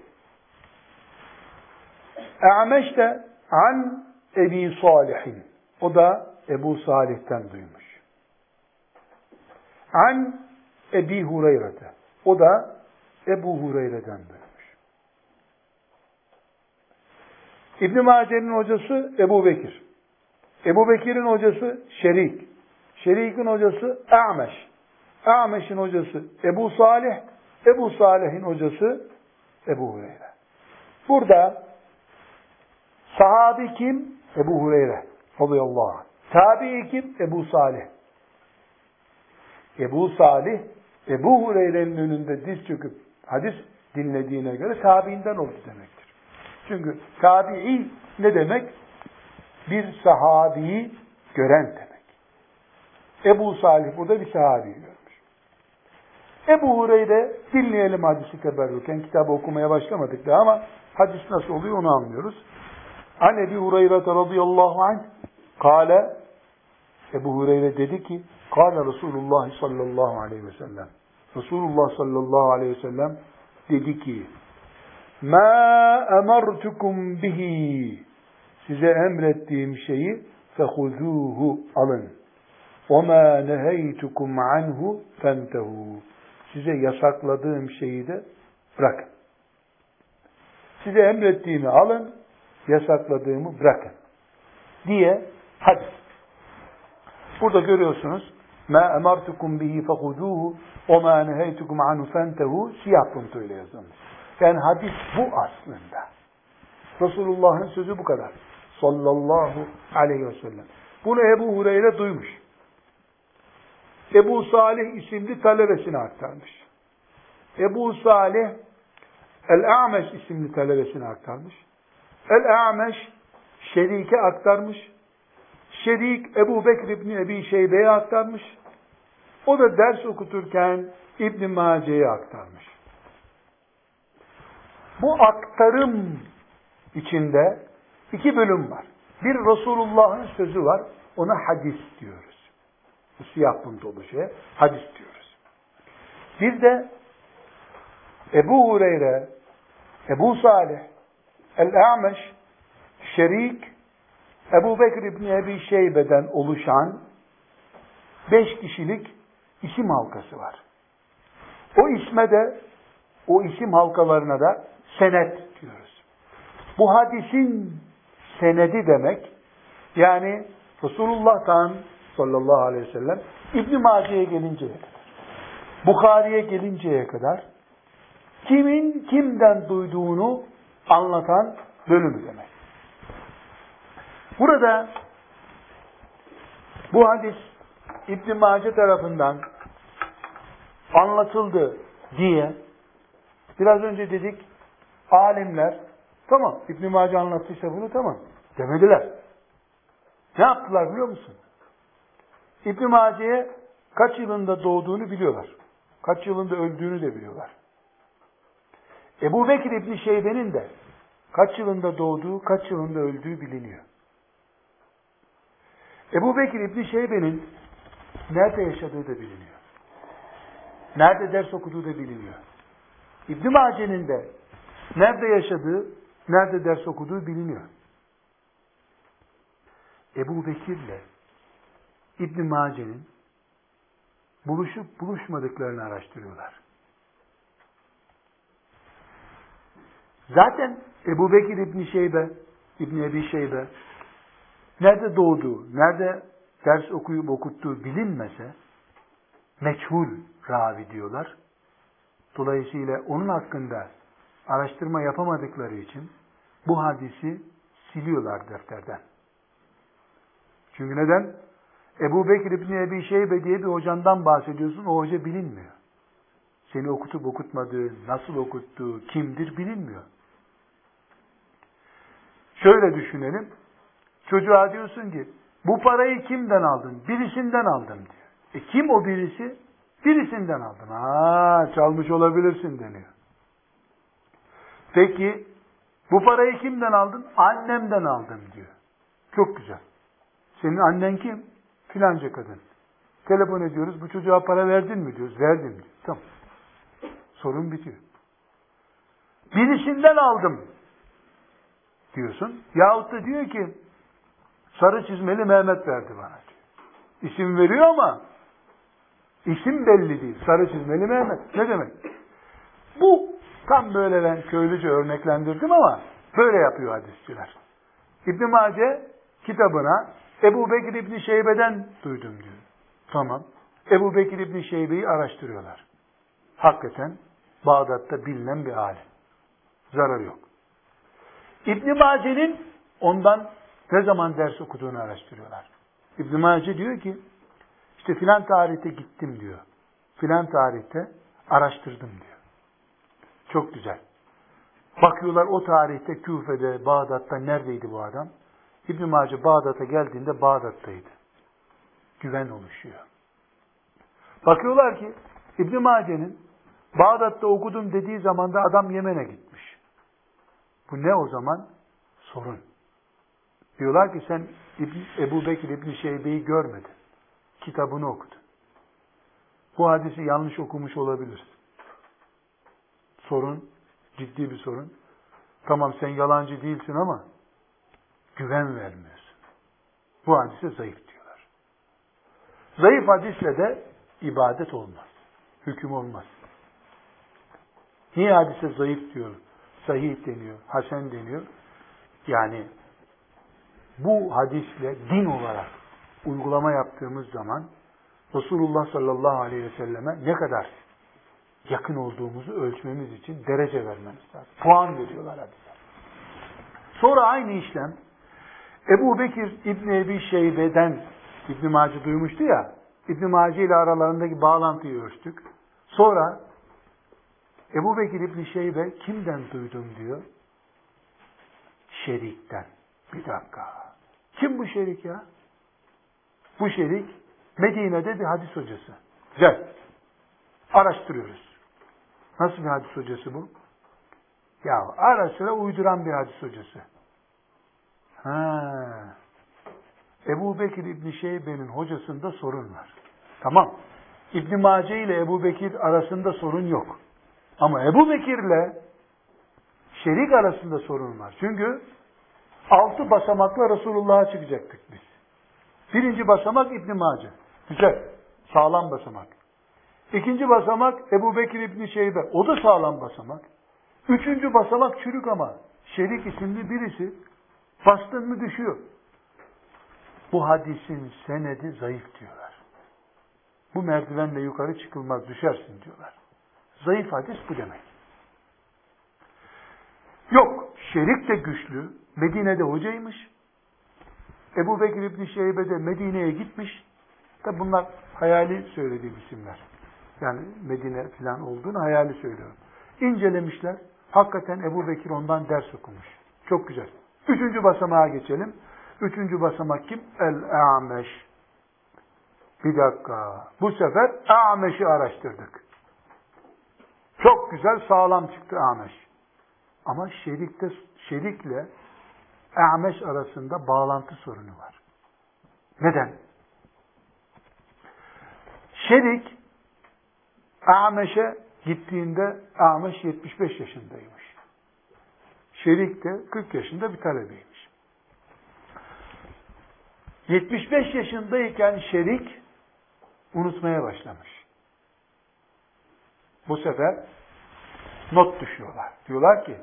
A'meş de an Ebi Salih'in. O da Ebu Salih'ten duymuş. An Ebi Hureyre'de. O da Ebu Hureyre'den duymuş. İbn Mace'nin hocası Ebu Bekir. Ebu Bekir'in hocası Şerik. Şerik'in hocası A'meş. A'meş'in hocası Ebu Salih. Ebu Salih'in hocası Ebu Hureyre. Burada sahabi kim? Ebu Hureyre radıyallahu anh. Tabi'i kim? Ebu Salih. Ebu Salih, Ebu Hureyre'nin önünde diz çöküp hadis dinlediğine göre tabiinden oldu demektir. Çünkü tabi'i ne demek? Bir sahabiyi gören demek. Ebu Salih burada bir sahabiyi görmüş. Ebu Hureyre, dinleyelim hadisi teberrüken, kitabı okumaya başlamadık da ama hadis nasıl oluyor onu anlıyoruz. An Ebi Hureyre radıyallahu anh kâle, Ebu Hureyre dedi ki, kâle Resulullah sallallahu aleyhi ve sellem. Resulullah sallallahu aleyhi ve sellem dedi ki, mâ emertukum bihi, size emrettiğim şeyi fehuzûhu alın. وَمَا نَهَيْتُكُمْ عَنْهُ فَانْتَهُ, size yasakladığım şeyi de bırakın. Size emrettiğimi alın, yasakladığımı bırakın diye hadis. Burada görüyorsunuz مَا اَمَرْتُكُمْ بِهِ فَخُذُوهُ وَمَا نَهَيْتُكُمْ عَنْهُ فَانْتَهُ siyah puntuyla yazılmış. Yani hadis bu aslında. Resulullah'ın sözü bu kadar. Sallallahu aleyhi ve sellem. Bunu Ebu Hureyre duymuş. Ebu Salih isimli talebesine aktarmış. Ebu Salih El-A'meş isimli talebesine aktarmış. El-A'meş Şerik'e aktarmış. Şerik Ebu Bekir İbni Ebi Şeybe'ye aktarmış. O da ders okuturken İbn Mace'ye aktarmış. Bu aktarım içinde iki bölüm var. Bir Resulullah'ın sözü var. Ona hadis diyoruz. Bu siyah puntolu şeye hadis diyoruz. Bir de Ebu Hureyre, Ebu Salih, El-A'meş, Şerik, Ebu Bekir İbni Ebi Şeybe'den oluşan beş kişilik isim halkası var. O isme de, o isim halkalarına da senet diyoruz. Bu hadisin senedi demek, yani Resulullah'tan sallallahu aleyhi ve sellem İbn Mace'ye gelinceye kadar, Bukhari'ye gelinceye kadar kimin kimden duyduğunu anlatan bölümü demek. Burada bu hadis İbn Mace tarafından anlatıldı diye biraz önce dedik alimler tamam İbn Mace anlattıysa bunu tamam demediler. Ne yaptılar biliyor musun? İbn Mace'ye kaç yılında doğduğunu biliyorlar. Kaç yılında öldüğünü de biliyorlar. Ebu Bekir İbni Şeybe'nin de kaç yılında doğduğu, kaç yılında öldüğü biliniyor. Ebu Bekir İbni Şeybe'nin nerede yaşadığı da biliniyor. Nerede ders okuduğu da biliniyor. İbn Mace'nin de nerede yaşadığı, nerede ders okuduğu biliniyor. Ebu Bekir'le İbn Mace'nin buluşup buluşmadıklarını araştırıyorlar. Zaten Ebu Bekir İbni Şeybe, İbni Ebi Şeybe nerede doğduğu, nerede ders okuyup okuttuğu bilinmese meçhul ravi diyorlar. Dolayısıyla onun hakkında araştırma yapamadıkları için bu hadisi siliyorlar defterden. Çünkü neden? Ebu Bekir İbni Ebi Şeybe diye bir hocandan bahsediyorsun, o hoca bilinmiyor. Seni okutup okutmadığı, nasıl okuttuğu, kimdir bilinmiyor. Şöyle düşünelim, çocuğa diyorsun ki, bu parayı kimden aldın? Birisinden aldım diyor. E kim o birisi? Birisinden aldım. Ha, çalmış olabilirsin deniyor. Peki, Bu parayı kimden aldın? Annemden aldım diyor. Çok güzel. Senin annen kim? Filanca kadın. Telefon ediyoruz. Bu çocuğa para verdin mi diyoruz. Verdim diyor. Tamam. Sorun bitiyor. Birisinden aldım diyorsun. Yahut da diyor ki sarı çizmeli Mehmet verdi bana diyor. İsim veriyor ama isim belli değil. Sarı çizmeli Mehmet. Ne demek? Bu tam böyle ben köylüce örneklendirdim ama böyle yapıyor hadisçiler. İbn-i Mace kitabına Ebu Bekir İbni Şeybe'den duydum diyor. Tamam. Ebu Bekir İbni Şeybe'yi araştırıyorlar. Hakikaten Bağdat'ta bilinen bir alim. Zararı yok. İbn-i Mace'nin ondan ne zaman ders okuduğunu araştırıyorlar. İbn-i Mace diyor ki işte filan tarihte gittim diyor. Filan tarihte araştırdım diyor. Çok güzel. Bakıyorlar o tarihte Küfe'de, Bağdat'ta neredeydi bu adam? İbn-i Mace Bağdat'a geldiğinde Bağdat'taydı. Güven oluşuyor. Bakıyorlar ki İbn-i Mace'nin Bağdat'ta okudum dediği zaman da adam Yemen'e gitmiş. Bu ne o zaman? Sorun. Diyorlar ki sen İbn, Ebu Bekir İbni Şeybe'yi görmedin. Kitabını okudun. Bu hadisi yanlış okumuş olabilirsin. Sorun, ciddi bir sorun. Tamam sen yalancı değilsin ama güven vermiyorsun. Bu hadise zayıf diyorlar. Zayıf hadisle de ibadet olmaz. Hüküm olmaz. Niye hadise zayıf diyor? Sahih deniyor, hasen deniyor. Yani bu hadisle din olarak uygulama yaptığımız zaman Resulullah sallallahu aleyhi ve selleme ne kadar yakın olduğumuzu ölçmemiz için derece vermemiz lazım. Puan veriyorlar hadise. Sonra aynı işlem Ebu Bekir İbni Ebi Şeybe'den İbn-i Mace duymuştu ya, İbn-i Mace ile aralarındaki bağlantıyı ölçtük. Sonra Ebu Bekir İbni Şeybe kimden duydum diyor? Şerikten. Bir dakika. Kim bu şerik ya? Bu şerik Medine'de bir hadis hocası. Güzel. Araştırıyoruz. Nasıl bir hadis hocası bu? Ya ara sıra uyduran bir hadis hocası. Ha. Ebu Bekir İbni Şeybe'nin hocasında sorun var. Tamam. İbn-i Mace ile Ebu Bekir arasında sorun yok. Ama Ebu Bekir'le şerik arasında sorun var. Çünkü altı basamakla Resulullah'a çıkacaktık biz. Birinci basamak İbn-i Mace. Güzel. Sağlam basamak. İkinci basamak Ebu Bekir İbni Şeybe. O da sağlam basamak. Üçüncü basamak çürük ama şerik isimli birisi bastın mı düşüyor. Bu hadisin senedi zayıf diyorlar. Bu merdivenle yukarı çıkılmaz, düşersin diyorlar. Zayıf hadis bu demek. Yok, şerik de güçlü. Medine'de hocaymış. Ebu Bekir İbni Şeybe de Medine'ye gitmiş. Tabi bunlar hayali söylediğim isimler. Yani Medine falan olduğunu hayali söylüyorum. İncelemişler. Hakikaten Ebu Bekir ondan ders okumuş. Çok güzel. Üçüncü basamağa geçelim. Üçüncü basamak kim? El-A'meş. Bir dakika. Bu sefer A'meş'i araştırdık. Çok güzel, sağlam çıktı A'meş. Ama şerikte, şerikle A'meş arasında bağlantı sorunu var. Neden? Şerik A'meş'e gittiğinde A'meş yetmiş beş yaşındaymış. Şerik de kırk yaşında bir talebeymiş. yetmiş beş yaşındayken şerik unutmaya başlamış. Bu sefer not düşüyorlar. Diyorlar ki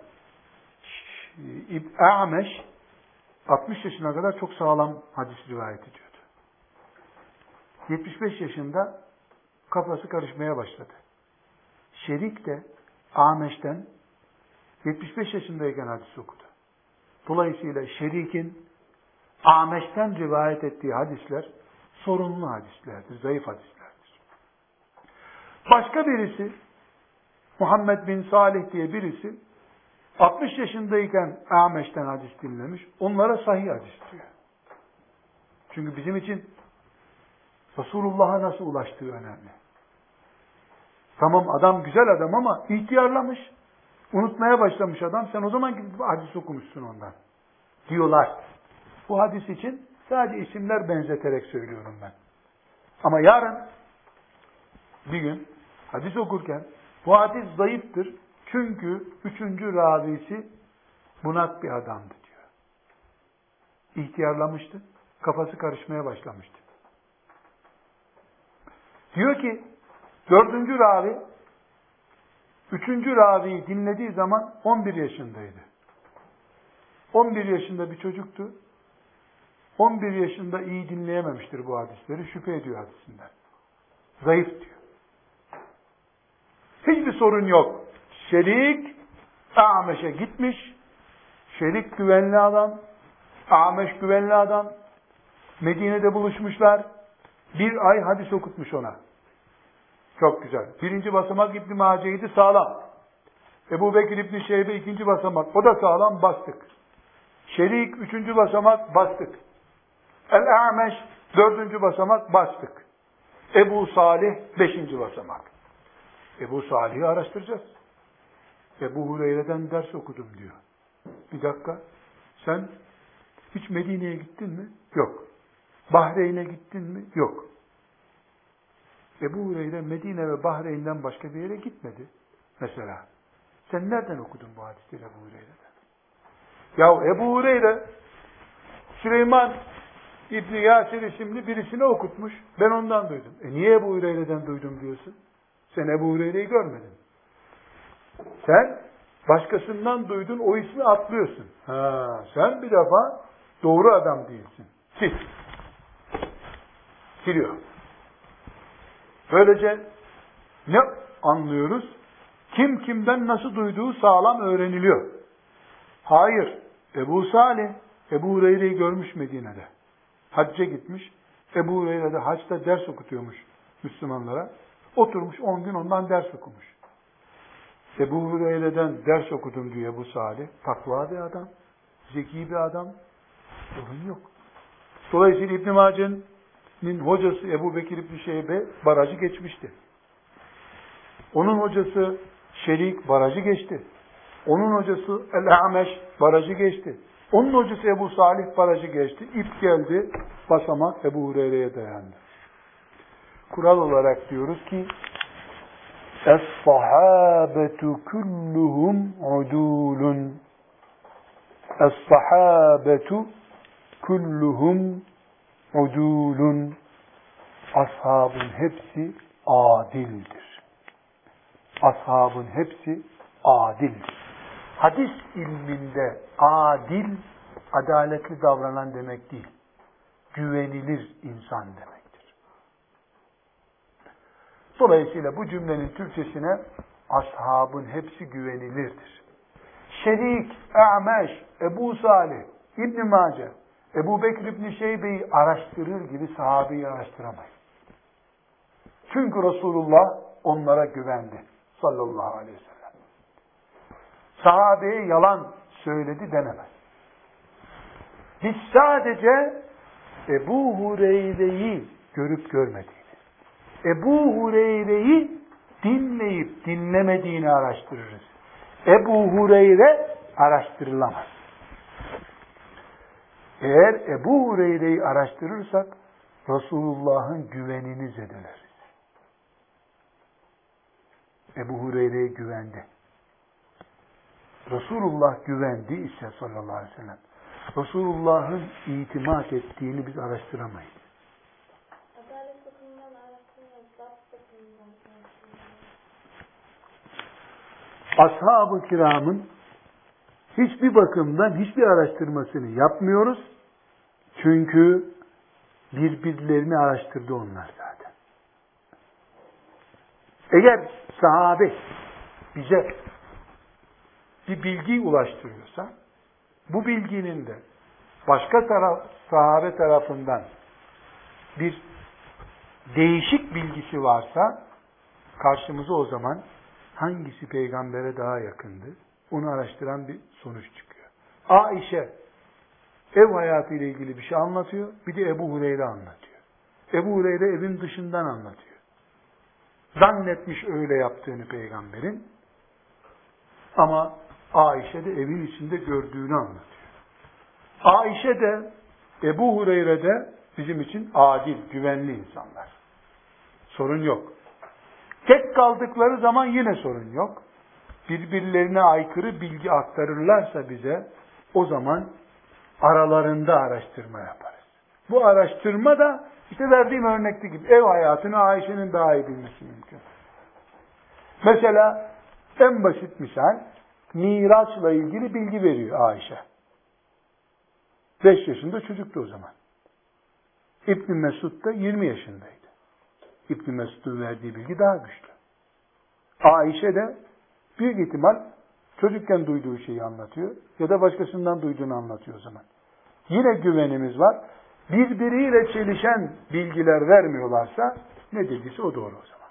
A'meş altmış yaşına kadar çok sağlam hadis rivayet ediyordu. yetmiş beş yaşında kafası karışmaya başladı. Şerik de A'meş'ten yetmiş beş yaşındayken hadis okudu. Dolayısıyla Şerik'in A'meş'ten rivayet ettiği hadisler sorunlu hadislerdir, zayıf hadislerdir. Başka birisi, Muhammed bin Salih diye birisi, altmış yaşındayken A'meş'ten hadis dinlemiş, onlara sahih hadis diyor. Çünkü bizim için Resulullah'a nasıl ulaştığı önemli. Tamam adam güzel adam ama ihtiyarlamış. Unutmaya başlamış adam. Sen o zaman gidip hadis okumuşsun ondan. Diyorlar. Bu hadis için sadece isimler benzeterek söylüyorum ben. Ama yarın bir gün hadis okurken bu hadis zayıftır. Çünkü üçüncü ravisi bunak bir adamdı diyor. İhtiyarlamıştı. Kafası karışmaya başlamıştı. Diyor ki dördüncü ravi üçüncü raviyi dinlediği zaman on bir yaşındaydı. on bir yaşında bir çocuktu. on bir yaşında iyi dinleyememiştir bu hadisleri. Şüphe ediyor hadisinden. Zayıf diyor. Hiçbir sorun yok. Şerik A'meş'e gitmiş. Şerik güvenli adam. A'meş güvenli adam. Medine'de buluşmuşlar. Bir ay hadis okutmuş ona. Çok güzel. Birinci basamak İbn-i Mace'ydi, sağlam. Ebu Bekir İbn-i Şeybe ikinci basamak. O da sağlam, bastık. Şerik üçüncü basamak, bastık. El-A'meş dördüncü basamak, bastık. Ebu Salih beşinci basamak. Ebu Salih'i araştıracağız. Ebu Hureyre'den ders okudum diyor. Bir dakika. Sen hiç Medine'ye gittin mi? Yok. Bahreyn'e gittin mi? Yok. Ebu Hureyre Medine ve Bahreyn'den başka bir yere gitmedi. Mesela. Sen nereden okudun bu hadisleri Ebu Hureyre'den? Ya Ebu Hureyre Süleyman İbni Yasir isimli birisine okutmuş. Ben ondan duydum. E niye Ebu Hureyre'den duydum diyorsun? Sen Ebu Hureyre'yi görmedin. Sen başkasından duydun, o ismi atlıyorsun. Ha, sen bir defa doğru adam değilsin. Sil. Siliyor. Böylece ne anlıyoruz? Kim kimden nasıl duyduğu sağlam öğreniliyor. Hayır. Ebu Salih, Ebu Hureyre'yi görmüş Medine'de. Hacca gitmiş. Ebu Hureyre'de haçta ders okutuyormuş Müslümanlara. Oturmuş on gün ondan ders okumuş. Ebu Hureyre'den ders okudum diyor Ebu Salih. Takva bir adam. Zeki bir adam. Sorun yok. Dolayısıyla İbn-i Mace'nin hocası Ebu Bekir İbn-i Şeybe barajı geçmişti. Onun hocası Şerik barajı geçti. Onun hocası El-A'meş barajı geçti. Onun hocası Ebu Salih barajı geçti. İp geldi, basamak Ebu Hureyre'ye dayandı. Kural olarak diyoruz ki Es-sahabetu kulluhum udulun. Es-sahabetu kulluhum udulun. Ashabın hepsi adildir. Ashabın hepsi adildir. Hadis ilminde adil, adaletli davranan demek değil. Güvenilir insan demektir. Dolayısıyla bu cümlenin Türkçesine ashabın hepsi güvenilirdir. Şerik, A'meş, Ebu Salih, İbn-i Mace, Ebu Bekir İbn-i Şeybe'yi araştırır gibi sahabeyi araştıramayız. Çünkü Resulullah onlara güvendi. Sallallahu aleyhi ve sellem. Sahabeye yalan söyledi denemez. Biz sadece Ebu Hureyre'yi görüp görmediğini, Ebu Hureyre'yi dinleyip dinlemediğini araştırırız. Ebu Hureyre araştırılamaz. Eğer Ebu Hureyre'yi araştırırsak Resulullah'ın güvenini zedeleriz. Ebu Hureyre'ye güvendi. Resulullah güvendi ise sallallahu aleyhi ve sellem, Resulullah'ın itimat ettiğini biz araştıramayız. Adalet bakımından araştırmıyoruz, zapt bakımından araştırmıyoruz. Ashab-ı kiramın hiçbir bakımdan hiçbir araştırmasını yapmıyoruz. Çünkü birbirlerini araştırdı onlar zaten. Eğer sahabe bize bir bilgi ulaştırıyorsa, bu bilginin de başka taraf, sahabe tarafından bir değişik bilgisi varsa, karşımıza o zaman hangisi peygambere daha yakındı, onu araştıran bir sonuç çıkıyor. Aişe ev hayatı ile ilgili bir şey anlatıyor, bir de Ebu Hureyre anlatıyor. Ebu Hureyre evin dışından anlatıyor. Zannetmiş öyle yaptığını peygamberin. Ama Ayşe de evin içinde gördüğünü anlatıyor. Ayşe de Ebu Hureyre de bizim için adil, güvenli insanlar. Sorun yok. Tek kaldıkları zaman yine sorun yok. Birbirlerine aykırı bilgi aktarırlarsa bize, o zaman aralarında araştırma yaparız. Bu araştırma da işte verdiğim örnekte gibi ev hayatını Ayşe'nin daha iyi bilmesi mümkün. Mesela en basit misal, Miraç'la ilgili bilgi veriyor Ayşe. Beş yaşında çocuktu o zaman. İbn Mesud da yirmi yaşındaydı. İbn Mesud'un verdiği bilgi daha güçlü. Ayşe de büyük ihtimal çocukken duyduğu şeyi anlatıyor ya da başkasından duyduğunu anlatıyor o zaman. Yine güvenimiz var. Birbiriyle çelişen bilgiler vermiyorlarsa ne dediyse o doğru o zaman.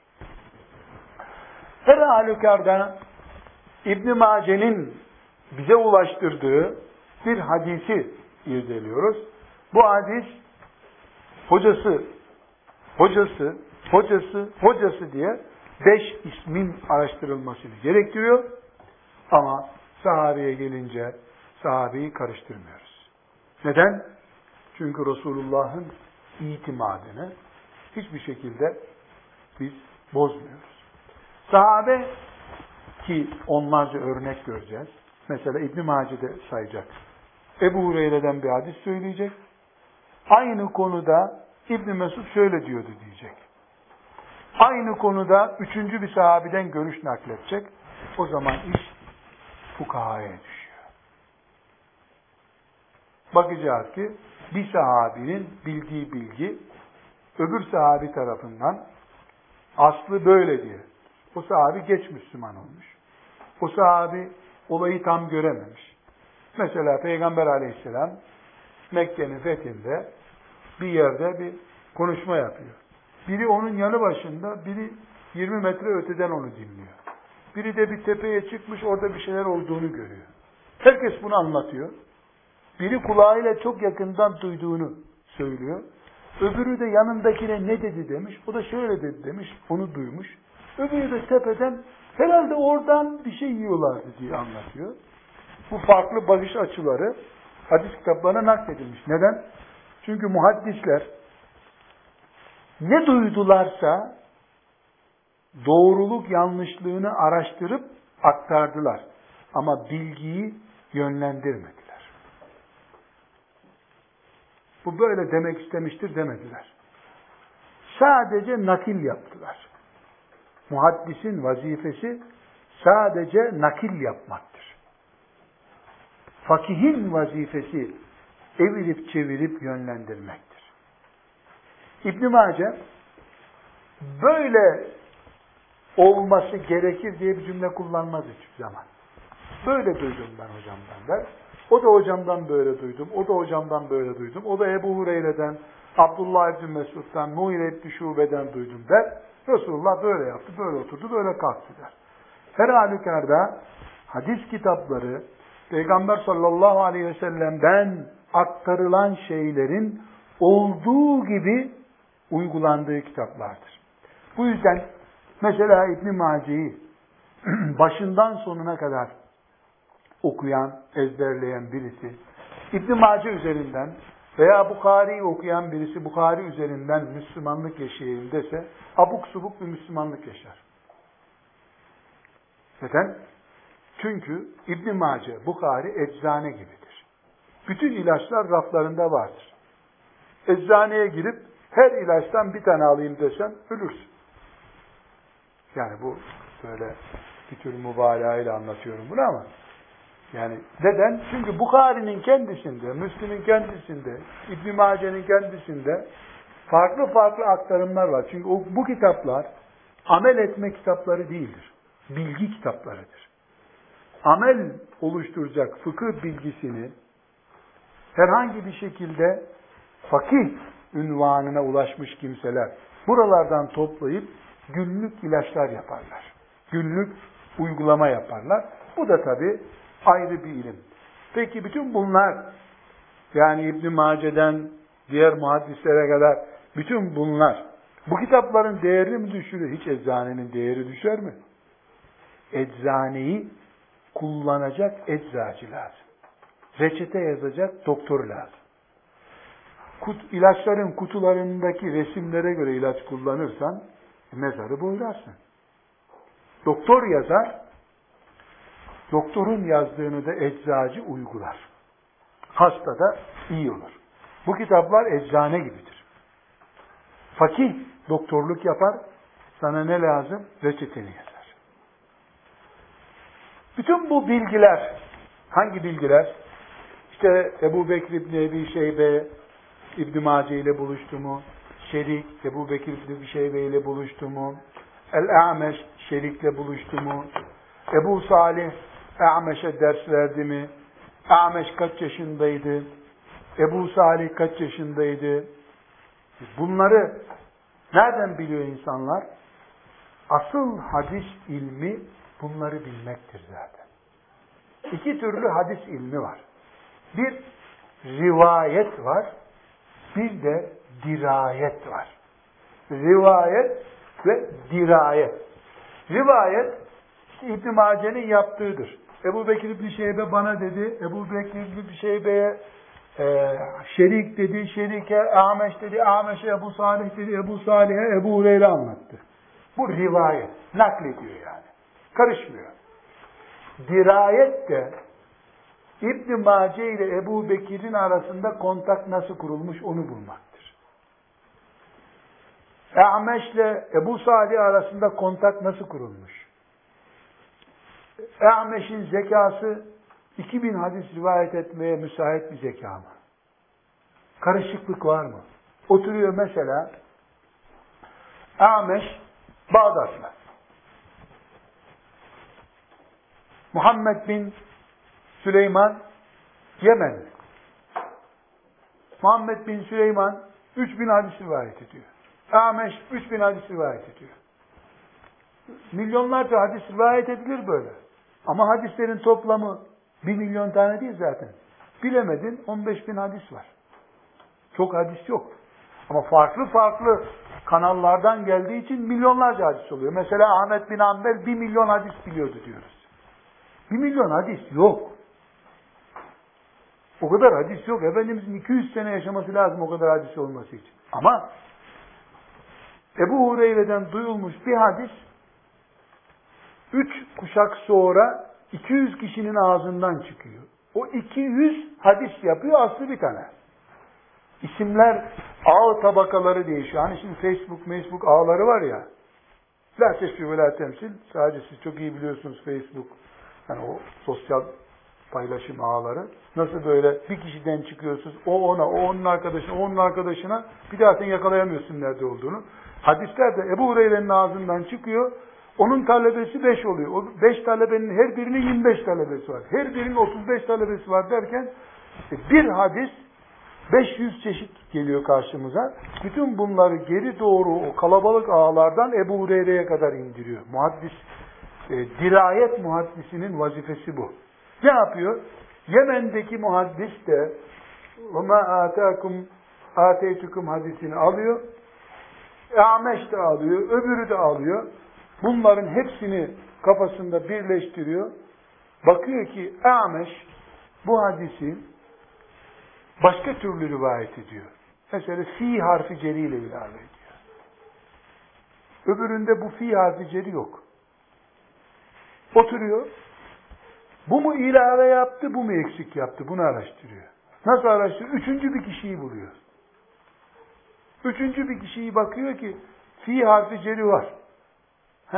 Her halükarda İbn Mace'nin bize ulaştırdığı bir hadisi irdeliyoruz. Bu hadis hocası, hocası, hocası, hocası diye beş ismin araştırılmasını gerektiriyor. Ama sahabeye gelince sahabeyi karıştırmıyoruz. Neden? Çünkü Resulullah'ın itimadını hiçbir şekilde biz bozmuyoruz. Sahabe ki onlarca örnek göreceğiz. Mesela İbn Mace'de sayacak. Ebu Hureyre'den bir hadis söyleyecek. Aynı konuda İbn Mesud şöyle diyordu diyecek. Aynı konuda üçüncü bir sahabeden görüş nakledecek. O zaman iş fukahaya düşüyor. Bakacağız ki bir sahabinin bildiği bilgi öbür sahabi tarafından aslı böyle diye. O sahabi geç Müslüman olmuş. O sahabi olayı tam görememiş. Mesela Peygamber Aleyhisselam Mekke'nin fethinde bir yerde bir konuşma yapıyor. Biri onun yanı başında, biri yirmi metre öteden onu dinliyor. Biri de bir tepeye çıkmış, orada bir şeyler olduğunu görüyor. Herkes bunu anlatıyor. Biri kulağıyla çok yakından duyduğunu söylüyor. Öbürü de yanındakine ne dedi demiş. O da şöyle dedi demiş. Onu duymuş. Öbürü de tepeden herhalde oradan bir şey yiyorlardı diye anlatıyor. Bu farklı bakış açıları hadis kitaplarına nakledilmiş. Neden? Çünkü muhaddisler ne duydularsa doğruluk yanlışlığını araştırıp aktardılar. Ama bilgiyi yönlendirmediler. Bu böyle demek istemiştir demediler. Sadece nakil yaptılar. Muhaddisin vazifesi sadece nakil yapmaktır. Fakihin vazifesi evirip çevirip yönlendirmektir. İbn Mace böyle olması gerekir diye bir cümle kullanmaz hiçbir zaman. Böyle duydum ben hocamdan der. O da hocamdan böyle duydum. O da hocamdan böyle duydum. O da Ebu Hureyre'den, Abdullah İbni Mesud'dan, Muğire İbni Şube'den duydum der. Resulullah böyle yaptı, böyle oturdu, böyle kalktı der. Her halükarda hadis kitapları Peygamber sallallahu aleyhi ve sellem'den aktarılan şeylerin olduğu gibi uygulandığı kitaplardır. Bu yüzden mesela İbn Mace'yi başından sonuna kadar okuyan, ezberleyen birisi, İbn Mace üzerinden veya Bukhari'yi okuyan birisi Bukhari üzerinden Müslümanlık yaşayayım dese, abuk subuk bir Müslümanlık yaşar. Neden? Çünkü İbn Mace, Bukhari eczane gibidir. Bütün ilaçlar raflarında vardır. Eczaneye girip her ilaçtan bir tane alayım desen ölürsün. Yani bu böyle bir tür mübalağa ile anlatıyorum bunu ama yani neden? Çünkü Bukhari'nin kendisinde, Müslim'in kendisinde, İbn Mace'nin kendisinde farklı farklı aktarımlar var. Çünkü o, bu kitaplar amel etme kitapları değildir. Bilgi kitaplarıdır. Amel oluşturacak fıkıh bilgisini herhangi bir şekilde fakih ünvanına ulaşmış kimseler buralardan toplayıp günlük ilaçlar yaparlar. Günlük uygulama yaparlar. Bu da tabii ayrı bir ilim. Peki bütün bunlar yani İbn Mace'den diğer muhaddislere kadar bütün bunlar bu kitapların değerini mi düşürür? Hiç eczanenin değeri düşer mi? Eczaneyi kullanacak eczacı lazım. Reçete yazacak doktor lazım. Kut, ilaçların kutularındaki resimlere göre ilaç kullanırsan mezarı boylarsın. Doktor yazar, doktorun yazdığını da eczacı uygular. Hasta da iyi olur. Bu kitaplar eczane gibidir. Fakih doktorluk yapar, sana ne lazım? Reçeteni yazar. Bütün bu bilgiler, hangi bilgiler? İşte Ebu Bekir İbni Ebi Şeybe, İbn-i Mace ile buluştu mu? Şerik, Ebu Bekir İbni Şeybe ile buluştu mu? El-A'meş, Şerik'le buluştu mu? Ebu Salih, A'meş'e ders verdi mi? A'meş kaç yaşındaydı? Ebu Salih kaç yaşındaydı? Bunları nereden biliyor insanlar? Asıl hadis ilmi bunları bilmektir zaten. İki türlü hadis ilmi var. Bir rivayet var, bir de dirayet var. Rivayet ve dirayet. Rivayet İbn-i Mace'nin yaptığıdır. Ebu Bekir İbni Şeybe bana dedi, Ebu Bekir İbni Şeybe'ye e, Şerik dedi, Şerik'e A'meş dedi, A'meş'e Ebu Salih dedi, Ebu Salih'e Ebu Hureyre anlattı. Bu rivayet. Naklediyor yani. Karışmıyor. Dirayet de İbn-i Mace ile Ebu Bekir'in arasında kontak nasıl kurulmuş onu bulmaktır. A'meş ile Ebu Salih arasında kontak nasıl kurulmuş? A'meş'in zekası iki bin hadis rivayet etmeye müsait bir zeka mı? Karışıklık var mı? Oturuyor mesela A'meş Bağdat'la. Muhammed bin Süleyman Yemen. Muhammed bin Süleyman üç bin hadis rivayet ediyor. A'meş üç bin hadis rivayet ediyor. Milyonlarca hadis rivayet edilir böyle. Ama hadislerin toplamı bir milyon tane değil zaten. Bilemedin on beş bin hadis var. Çok hadis yok. Ama farklı farklı kanallardan geldiği için milyonlarca hadis oluyor. Mesela Ahmet bin Hanbel bir milyon hadis biliyordu diyoruz. Bir milyon hadis yok. O kadar hadis yok. Efendimizin iki yüz sene yaşaması lazım o kadar hadis olması için. Ama Ebu Hureyre'den duyulmuş bir hadis üç kuşak sonra iki yüz kişinin ağzından çıkıyor. O iki yüz hadis yapıyor, aslı bir tane. İsimler, ağ tabakaları değişiyor. Hani şimdi Facebook, Facebook ağları var ya. La tesbih ve la temsil. Sadece siz çok iyi biliyorsunuz Facebook. Yani o sosyal paylaşım ağları. Nasıl böyle bir kişiden çıkıyorsunuz, o ona, o onun arkadaşına, o onun arkadaşına, bir daha sen yakalayamıyorsun nerede olduğunu. Hadisler de Ebu Hureyre'nin ağzından çıkıyor, onun talebesi beş oluyor. O beş talebenin her birinin yirmi beş talebesi var. Her birinin otuz beş talebesi var derken bir hadis beş yüz çeşit geliyor karşımıza. Bütün bunları geri doğru o kalabalık ağlardan Ebu Hureyre'ye kadar indiriyor. Muhaddis, e, dirayet muhaddisinin vazifesi bu. Ne yapıyor? Yemen'deki muhaddis de وَمَا آتَاكُمْ آتَيْتُكُمْ hadisini alıyor. A'meş de alıyor, öbürü de alıyor. Bunların hepsini kafasında birleştiriyor. Bakıyor ki A'meş bu hadisi başka türlü rivayet ediyor. Mesela fi harfi ceri ile ilave ediyor. Öbüründe bu fi harfi ceri yok. Oturuyor. Bu mu ilave yaptı, bu mu eksik yaptı? Bunu araştırıyor. Nasıl araştırıyor? Üçüncü bir kişiyi buluyor. Üçüncü bir kişiyi bakıyor ki fi harfi ceri var. He,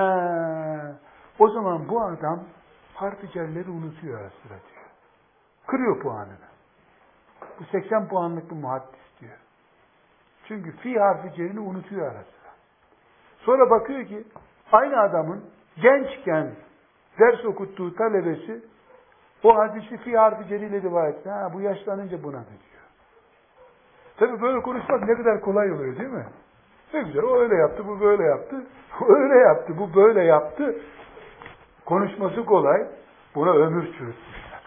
o zaman bu adam harfi cerleri unutuyor ara sıra diyor. Kırıyor puanını. Bu seksen puanlık bir muhaddis diyor. Çünkü fi harfi cerini unutuyor ara sıra. Sonra bakıyor ki aynı adamın gençken ders okuttuğu talebesi o hadisi fi harfi ceriyle rivayet etti. Ha, bu yaşlanınca buna diyor. Tabii böyle konuşmak ne kadar kolay oluyor değil mi? Ne güzel, o öyle yaptı, bu böyle yaptı. O öyle yaptı, bu böyle yaptı. Konuşması kolay. Buna ömür çürütmüşler.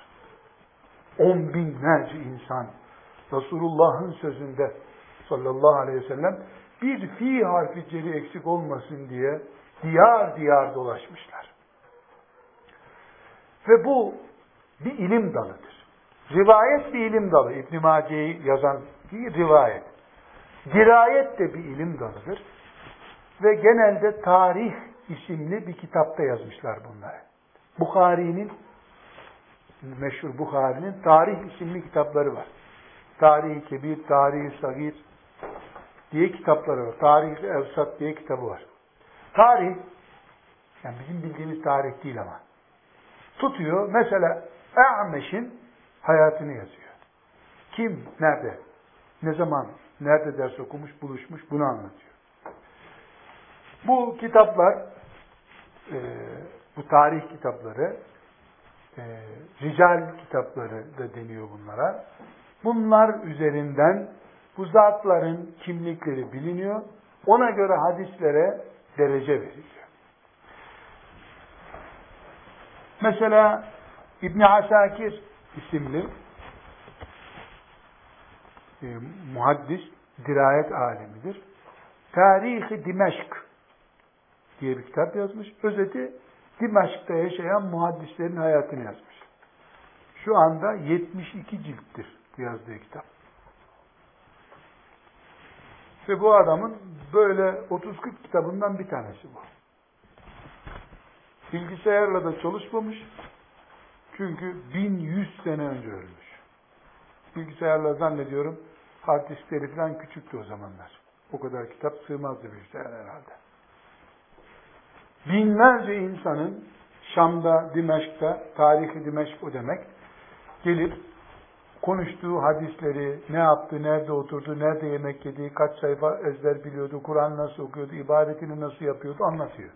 On binlerce insan Resulullah'ın sözünde sallallahu aleyhi ve sellem bir fi harfi ceri eksik olmasın diye diyar diyar dolaşmışlar. Ve bu bir ilim dalıdır. Rivayet bir ilim dalı. İbn-i Mace'yi yazan bir rivayet. Dirayet de bir ilim dalıdır. Ve genelde tarih isimli bir kitapta yazmışlar bunları. Bukhari'nin, meşhur Bukhari'nin tarih isimli kitapları var. Tarih-i Kebir, Tarih-i Sagir diye kitapları var. Tarih-i Evsat diye kitabı var. Tarih, yani bizim bildiğimiz tarih değil ama. Tutuyor, mesela A'meş'in hayatını yazıyor. Kim, nerede, ne zaman, nerede ders okumuş, buluşmuş, bunu anlatıyor. Bu kitaplar, e, bu tarih kitapları, e, rical kitapları da deniyor bunlara. Bunlar üzerinden bu zatların kimlikleri biliniyor. Ona göre hadislere derece veriliyor. Mesela İbn Asakir isimli e, muhaddis, dirayet alemidir. Tarih-i Dimeşk diye bir kitap yazmış. Özeti Dimeşk'te yaşayan muhaddislerin hayatını yazmış. Şu anda yetmiş iki cilttir bu yazdığı kitap. Ve bu adamın böyle otuz kırk kitabından bir tanesi bu. Bilgisayarla da çalışmamış. Çünkü bin yüz sene önce ölmüş. Bilgisayarla zannediyorum hard diskleri falan küçüktü o zamanlar. O kadar kitap sığmazdı bilgisayar herhalde. Binlerce insanın Şam'da, Dimeşk'ta, tarihi Dimeşk o demek, gelip konuştuğu hadisleri, ne yaptı, nerede oturdu, nerede yemek yedi, kaç sayfa ezber biliyordu, Kur'an nasıl okuyordu, ibadetini nasıl yapıyordu anlatıyor.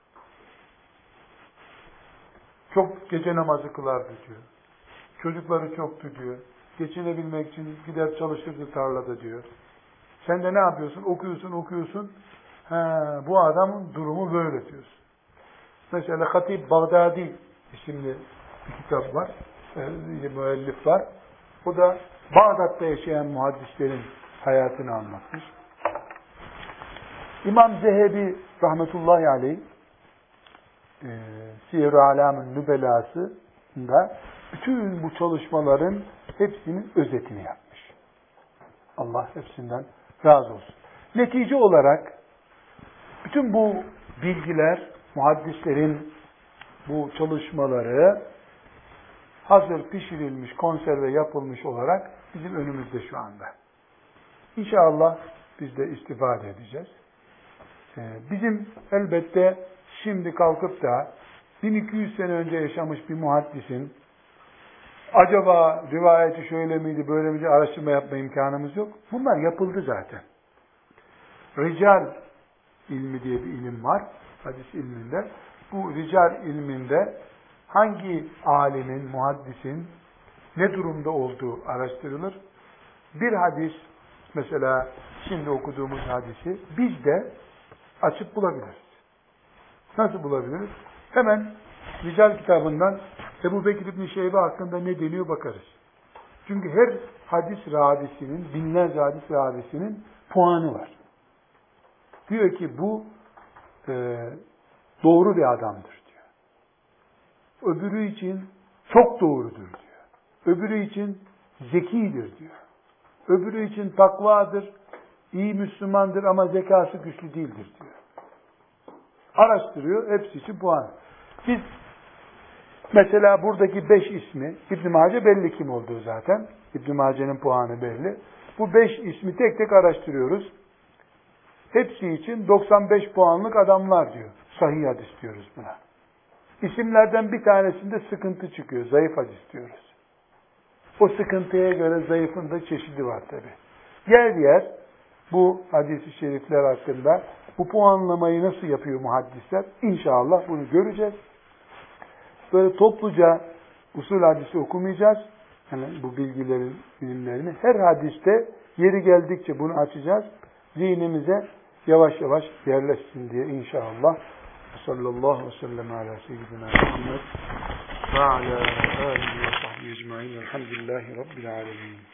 Çok gece namazı kılardı diyor. Çocukları çoktu diyor. Geçinebilmek için gider çalışırdı tarlada diyor. Sen de ne yapıyorsun? Okuyorsun, okuyorsun. He, bu adamın durumu böyle diyorsun. Mesela Hatib Bağdadi isimli bir kitap var. Bir müellif var. O da Bağdat'ta yaşayan muhaddislerin hayatını anlatmış. İmam Zehebi rahmetullahi aleyh e, Siyer-i Alam'ın Nübelası'nda bütün bu çalışmaların hepsinin özetini yapmış. Allah hepsinden razı olsun. Netice olarak bütün bu bilgiler, muhaddislerin bu çalışmaları hazır pişirilmiş, konserve yapılmış olarak bizim önümüzde şu anda. İnşallah biz de istifade edeceğiz. Bizim elbette şimdi kalkıp da bin iki yüz sene önce yaşamış bir muhaddisin acaba rivayeti şöyle miydi, böyle miydi araştırma yapma imkanımız yok. Bunlar yapıldı zaten. Rical ilmi diye bir ilim var, hadis ilminde. Bu rical ilminde hangi alimin, muhaddisin ne durumda olduğu araştırılır. Bir hadis, mesela şimdi okuduğumuz hadisi biz de açıp bulabiliriz. Nasıl bulabiliriz? Hemen Rical kitabından Ebu Bekir İbn-i Şeybe hakkında ne deniyor bakarız. Çünkü her hadis ravisinin, binlerce hadis ravisinin puanı var. Diyor ki bu e, doğru bir adamdır diyor. Öbürü için çok doğrudur diyor. Öbürü için zekidir diyor. Öbürü için takvadır, iyi Müslümandır ama zekası güçlü değildir diyor. Araştırıyor, hepsi için puan. Biz mesela buradaki beş ismi, İbn Mace belli kim olduğu zaten. İbn Mace'nin puanı belli. Bu beş ismi tek tek araştırıyoruz. Hepsi için doksan beş puanlık adamlar diyor. Sahih hadis diyoruz buna. İsimlerden bir tanesinde sıkıntı çıkıyor. Zayıf hadis diyoruz. O sıkıntıya göre zayıfın da çeşidi var tabi. Yer yer bu hadis-i şerifler hakkında bu puanlamayı nasıl yapıyor muhaddisler? İnşallah bunu göreceğiz. Böyle topluca usul hadisi okumayacağız. Yani bu bilgilerin, bilimlerini. Her hadiste yeri geldikçe bunu açacağız. Zihnimize yavaş yavaş yerleşsin diye inşallah. Sallallahu aleyhi ve sellem ala seyyidina Muhammed ve ala alihi ve sahbihi ecmaîn. Elhamdülillahi Rabbil alemin.